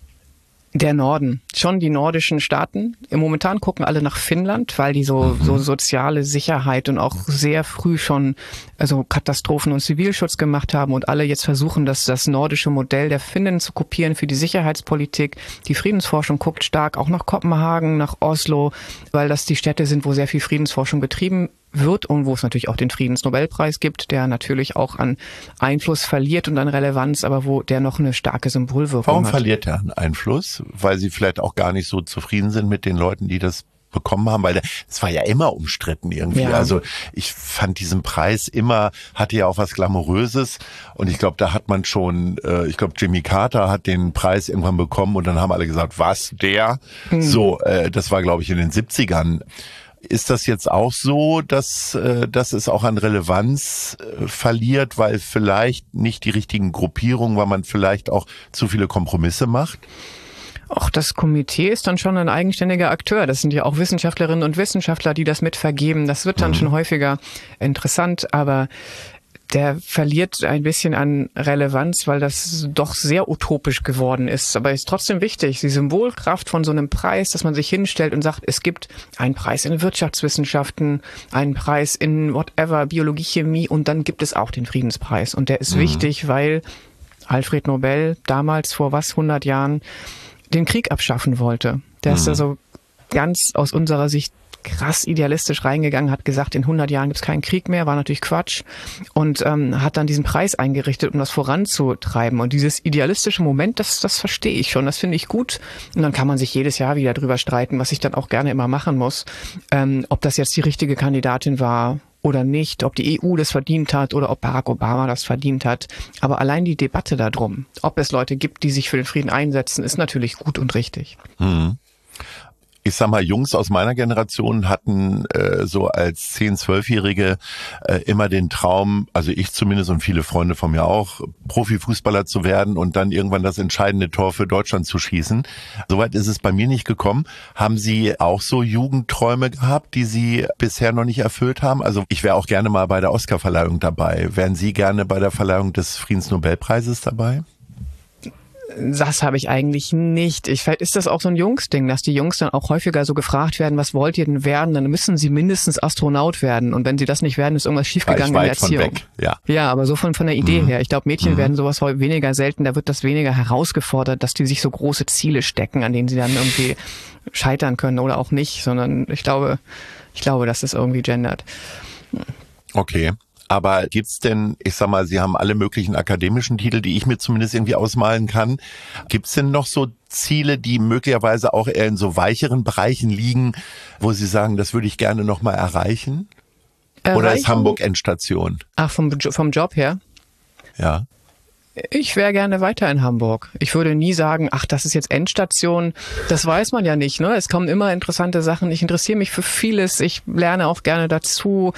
der Norden, schon die nordischen Staaten. Momentan gucken alle nach Finnland, weil die so, mhm. so soziale Sicherheit und auch sehr früh schon also Katastrophen- und Zivilschutz gemacht haben und alle jetzt versuchen, das, das nordische Modell der Finnen zu kopieren für die Sicherheitspolitik. Die Friedensforschung guckt stark auch nach Kopenhagen, nach Oslo, weil das die Städte sind, wo sehr viel Friedensforschung betrieben wird und wo es natürlich auch den Friedensnobelpreis gibt, der natürlich auch an Einfluss verliert und an Relevanz, aber wo der noch eine starke Symbolwirkung Warum hat. Warum verliert er an Einfluss? Weil sie vielleicht auch gar nicht so zufrieden sind mit den Leuten, die das bekommen haben, weil es war ja immer umstritten irgendwie. Ja. Also ich fand diesen Preis immer, hatte ja auch was Glamouröses und ich glaube, da hat man schon, äh, ich glaube, Jimmy Carter hat den Preis irgendwann bekommen und dann haben alle gesagt, was, der? Mhm. So, äh, das war, glaube ich, in den siebzigern. Ist das jetzt auch so, dass, dass es auch an Relevanz verliert, weil vielleicht nicht die richtigen Gruppierungen, weil man vielleicht auch zu viele Kompromisse macht? Auch das Komitee ist dann schon ein eigenständiger Akteur. Das sind ja auch Wissenschaftlerinnen und Wissenschaftler, die das mitvergeben. Das wird dann mhm. schon häufiger interessant, aber der verliert ein bisschen an Relevanz, weil das doch sehr utopisch geworden ist. Aber ist trotzdem wichtig, die Symbolkraft von so einem Preis, dass man sich hinstellt und sagt, es gibt einen Preis in Wirtschaftswissenschaften, einen Preis in whatever, Biologie, Chemie und dann gibt es auch den Friedenspreis. Und der ist mhm. wichtig, weil Alfred Nobel damals vor was, hundert Jahren, den Krieg abschaffen wollte. Der mhm. ist also ganz aus unserer Sicht krass idealistisch reingegangen, hat gesagt, in hundert Jahren gibt es keinen Krieg mehr, war natürlich Quatsch und ähm, hat dann diesen Preis eingerichtet, um das voranzutreiben. Und dieses idealistische Moment, das, das verstehe ich schon, das finde ich gut. Und dann kann man sich jedes Jahr wieder drüber streiten, was ich dann auch gerne immer machen muss, ähm, ob das jetzt die richtige Kandidatin war oder nicht, ob die E U das verdient hat oder ob Barack Obama das verdient hat. Aber allein die Debatte darum, ob es Leute gibt, die sich für den Frieden einsetzen, ist natürlich gut und richtig. Mhm. Ich sag mal, Jungs aus meiner Generation hatten äh, so als zehn-, zwölfjährige äh, immer den Traum, also ich zumindest und viele Freunde von mir auch, Profifußballer zu werden und dann irgendwann das entscheidende Tor für Deutschland zu schießen. Soweit ist es bei mir nicht gekommen. Haben Sie auch so Jugendträume gehabt, die Sie bisher noch nicht erfüllt haben? Also ich wäre auch gerne mal bei der Oscarverleihung dabei. Wären Sie gerne bei der Verleihung des Friedensnobelpreises dabei? Das habe ich eigentlich nicht. Ich, vielleicht ist das auch so ein Jungsding, dass die Jungs dann auch häufiger so gefragt werden, was wollt ihr denn werden? Dann müssen sie mindestens Astronaut werden. Und wenn sie das nicht werden, ist irgendwas schiefgegangen in der Erziehung. Von weg, ja. ja, aber so von, von der Idee mhm. her. Ich glaube, Mädchen mhm. werden sowas heute weniger selten. Da wird das weniger herausgefordert, dass die sich so große Ziele stecken, an denen sie dann irgendwie scheitern können oder auch nicht. Sondern ich glaube, ich glaube, dass das irgendwie gendert. Okay. Aber gibt's denn, ich sag mal, Sie haben alle möglichen akademischen Titel, die ich mir zumindest irgendwie ausmalen kann. Gibt's denn noch so Ziele, die möglicherweise auch eher in so weicheren Bereichen liegen, wo Sie sagen, das würde ich gerne noch mal erreichen? Erreichen? Oder ist Hamburg Endstation? Ach, vom, vom Job her? Ja. Ich wäre gerne weiter in Hamburg. Ich würde nie sagen, ach, das ist jetzt Endstation. Das weiß man ja nicht, ne? Es kommen immer interessante Sachen. Ich interessiere mich für vieles. Ich lerne auch gerne dazu.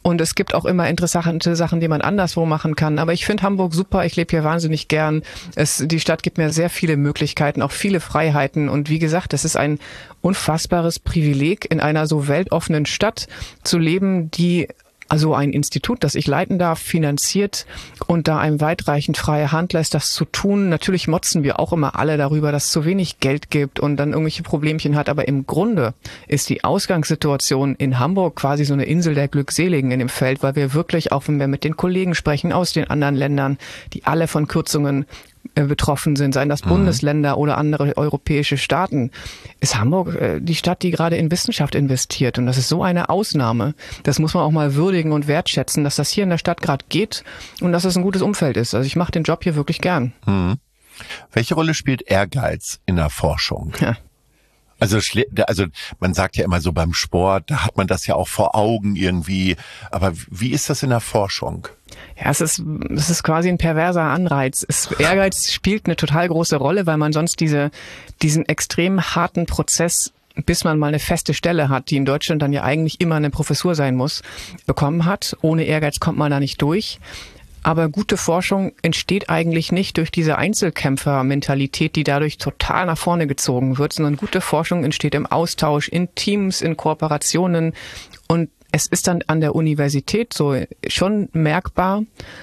Und es gibt auch immer interessante Sachen, die man anderswo machen kann. Aber ich finde Hamburg super. Ich lebe hier wahnsinnig gern. Es, die Stadt gibt mir sehr viele Möglichkeiten, auch viele Freiheiten. Und wie gesagt, es ist ein unfassbares Privileg, in einer so weltoffenen Stadt zu leben, die also ein Institut, das ich leiten darf, finanziert und da einem weitreichend freie Hand lässt, das zu tun. Natürlich motzen wir auch immer alle darüber, dass es zu wenig Geld gibt und dann irgendwelche Problemchen hat. Aber im Grunde ist die Ausgangssituation in Hamburg quasi so eine Insel der Glückseligen in dem Feld, weil wir wirklich, auch wenn wir mit den Kollegen sprechen aus den anderen Ländern, die alle von Kürzungen betroffen sind, seien das mhm. Bundesländer oder andere europäische Staaten, ist Hamburg äh, die Stadt, die gerade in Wissenschaft investiert. Und das ist so eine Ausnahme. Das muss man auch mal würdigen und wertschätzen, dass das hier in der Stadt gerade geht und dass es ein gutes Umfeld ist. Also ich mache den Job hier wirklich gern. Mhm. Welche Rolle spielt Ehrgeiz in der Forschung? Ja. Also, also man sagt ja immer so beim Sport, da hat man das ja auch vor Augen irgendwie. Aber wie ist das in der Forschung? Ja, es ist, es ist quasi ein perverser Anreiz. Es, Ehrgeiz spielt eine total große Rolle, weil man sonst diese, diesen extrem harten Prozess, bis man mal eine feste Stelle hat, die in Deutschland dann ja eigentlich immer eine Professur sein muss, bekommen hat. Ohne Ehrgeiz kommt man da nicht durch. Aber gute Forschung entsteht eigentlich nicht durch diese Einzelkämpfer-Mentalität, die dadurch total nach vorne gezogen wird, sondern gute Forschung entsteht im Austausch, in Teams, in Kooperationen. Und es ist dann an der Universität so schon merkbar,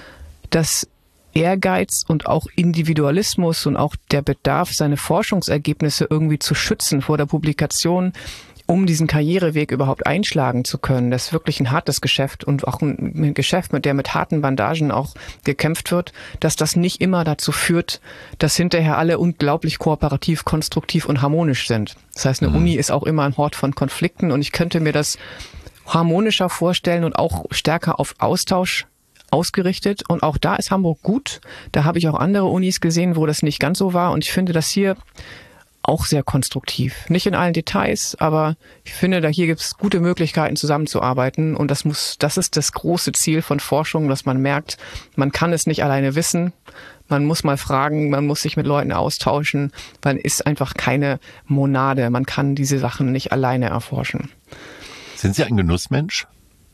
dass Ehrgeiz und auch Individualismus und auch der Bedarf, seine Forschungsergebnisse irgendwie zu schützen vor der Publikation, um diesen Karriereweg überhaupt einschlagen zu können. Das ist wirklich ein hartes Geschäft und auch ein Geschäft, mit der mit harten Bandagen auch gekämpft wird, dass das nicht immer dazu führt, dass hinterher alle unglaublich kooperativ, konstruktiv und harmonisch sind. Das heißt, eine mhm. Uni ist auch immer ein Hort von Konflikten und ich könnte mir das harmonischer vorstellen und auch stärker auf Austausch ausgerichtet. Und auch da ist Hamburg gut. Da habe ich auch andere Unis gesehen, wo das nicht ganz so war. Und ich finde das hier auch sehr konstruktiv. Nicht in allen Details, aber ich finde, da hier gibt es gute Möglichkeiten, zusammenzuarbeiten. Und das muss, das ist das große Ziel von Forschung, dass man merkt, man kann es nicht alleine wissen. Man muss mal fragen, man muss sich mit Leuten austauschen. Man ist einfach keine Monade. Man kann diese Sachen nicht alleine erforschen. Sind Sie ein Genussmensch?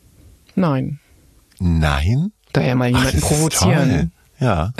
Nein. Nein? Daher mal jemanden Ach, provozieren. Toll. Ja.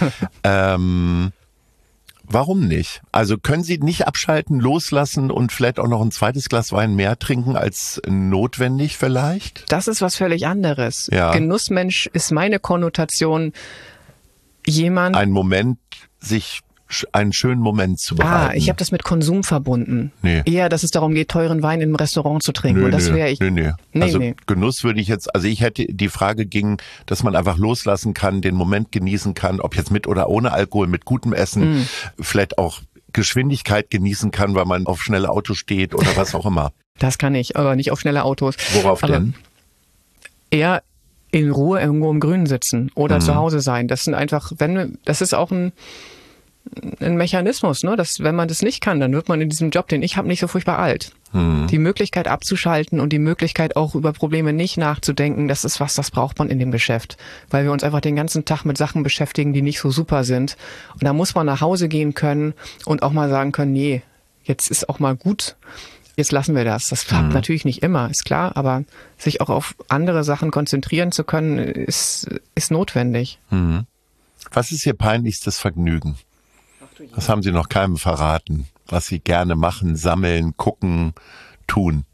ähm, warum nicht? Also können Sie nicht abschalten, loslassen und vielleicht auch noch ein zweites Glas Wein mehr trinken als notwendig vielleicht? Das ist was völlig anderes. Ja. Genussmensch ist meine Konnotation jemand... Ein Moment, sich einen schönen Moment zu bereiten. Ah, ich habe das mit Konsum verbunden. Nee. Eher, dass es darum geht, teuren Wein im Restaurant zu trinken. Nö, und das wäre ich. Nee, nee. nee, also nee. Genuss würde ich jetzt, also ich hätte, die Frage ging, dass man einfach loslassen kann, den Moment genießen kann, ob jetzt mit oder ohne Alkohol, mit gutem Essen, mm. vielleicht auch Geschwindigkeit genießen kann, weil man auf schnelle Autos steht oder was auch immer. Das kann ich, aber nicht auf schnelle Autos. Worauf aber denn? Eher in Ruhe irgendwo im Grünen sitzen oder mm. zu Hause sein. Das sind einfach, wenn, das ist auch ein ein Mechanismus, ne? Dass, wenn man das nicht kann, dann wird man in diesem Job, den ich habe, nicht so furchtbar alt. Hm. Die Möglichkeit abzuschalten und die Möglichkeit auch über Probleme nicht nachzudenken, das ist was, das braucht man in dem Geschäft. Weil wir uns einfach den ganzen Tag mit Sachen beschäftigen, die nicht so super sind. Und da muss man nach Hause gehen können und auch mal sagen können, nee, jetzt ist auch mal gut, jetzt lassen wir das. Das klappt hm. natürlich nicht immer, ist klar, aber sich auch auf andere Sachen konzentrieren zu können, ist, ist notwendig. Hm. Was ist Ihr peinlichstes Vergnügen? Das haben Sie noch keinem verraten, was Sie gerne machen, sammeln, gucken, tun.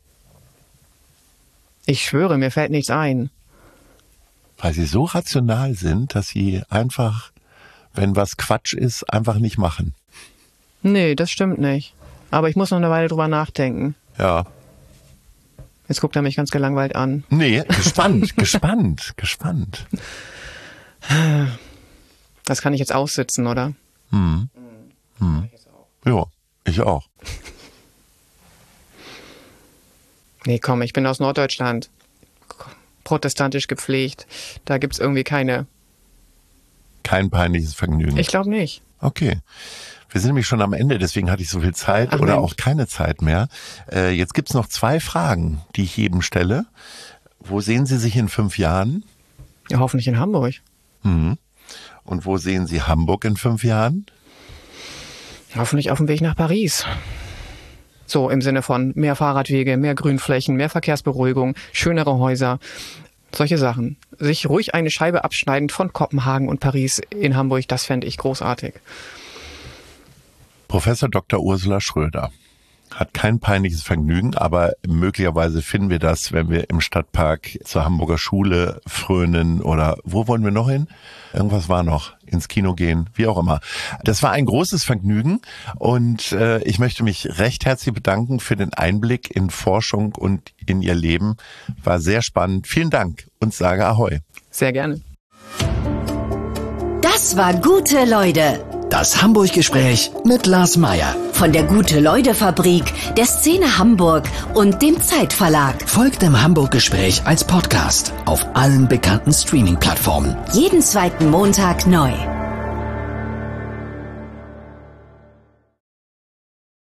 Ich schwöre, mir fällt nichts ein. Weil Sie so rational sind, dass Sie einfach, wenn was Quatsch ist, einfach nicht machen. Nee, das stimmt nicht. Aber ich muss noch eine Weile drüber nachdenken. Ja. Jetzt guckt er mich ganz gelangweilt an. Nee, gespannt, gespannt, gespannt. Das kann ich jetzt aussitzen, oder? Hm. Hm. Ja, ich auch. Nee, komm, ich bin aus Norddeutschland. Protestantisch gepflegt. Da gibt's irgendwie keine... Kein peinliches Vergnügen. Ich glaube nicht. Okay. Wir sind nämlich schon am Ende, deswegen hatte ich so viel Zeit Ach, oder Mensch. auch keine Zeit mehr. Äh, jetzt gibt's noch zwei Fragen, die ich jedem stelle. Wo sehen Sie sich in fünf Jahren? Ja, hoffentlich in Hamburg. Hm. Und wo sehen Sie Hamburg in fünf Jahren? Hoffentlich auf dem Weg nach Paris. So im Sinne von mehr Fahrradwege, mehr Grünflächen, mehr Verkehrsberuhigung, schönere Häuser, Solche Sachen. Sich ruhig eine Scheibe abschneiden von Kopenhagen und Paris in Hamburg, das fände ich großartig. Professor Doktor Ursula Schröder hat kein peinliches Vergnügen, aber möglicherweise finden wir das, wenn wir im Stadtpark zur Hamburger Schule frönen oder wo wollen wir noch hin? Irgendwas war noch. Ins Kino gehen, wie auch immer. Das war ein großes Vergnügen und äh, ich möchte mich recht herzlich bedanken für den Einblick in Forschung und in Ihr Leben. War sehr spannend. Vielen Dank und sage Ahoi. Sehr gerne. Das war Gute Leute. Das Hamburg-Gespräch mit Lars Meier. Von der Gute-Leute-Fabrik, der Szene Hamburg und dem Zeitverlag. Folgt dem Hamburg-Gespräch als Podcast auf allen bekannten Streaming-Plattformen. Jeden zweiten Montag neu.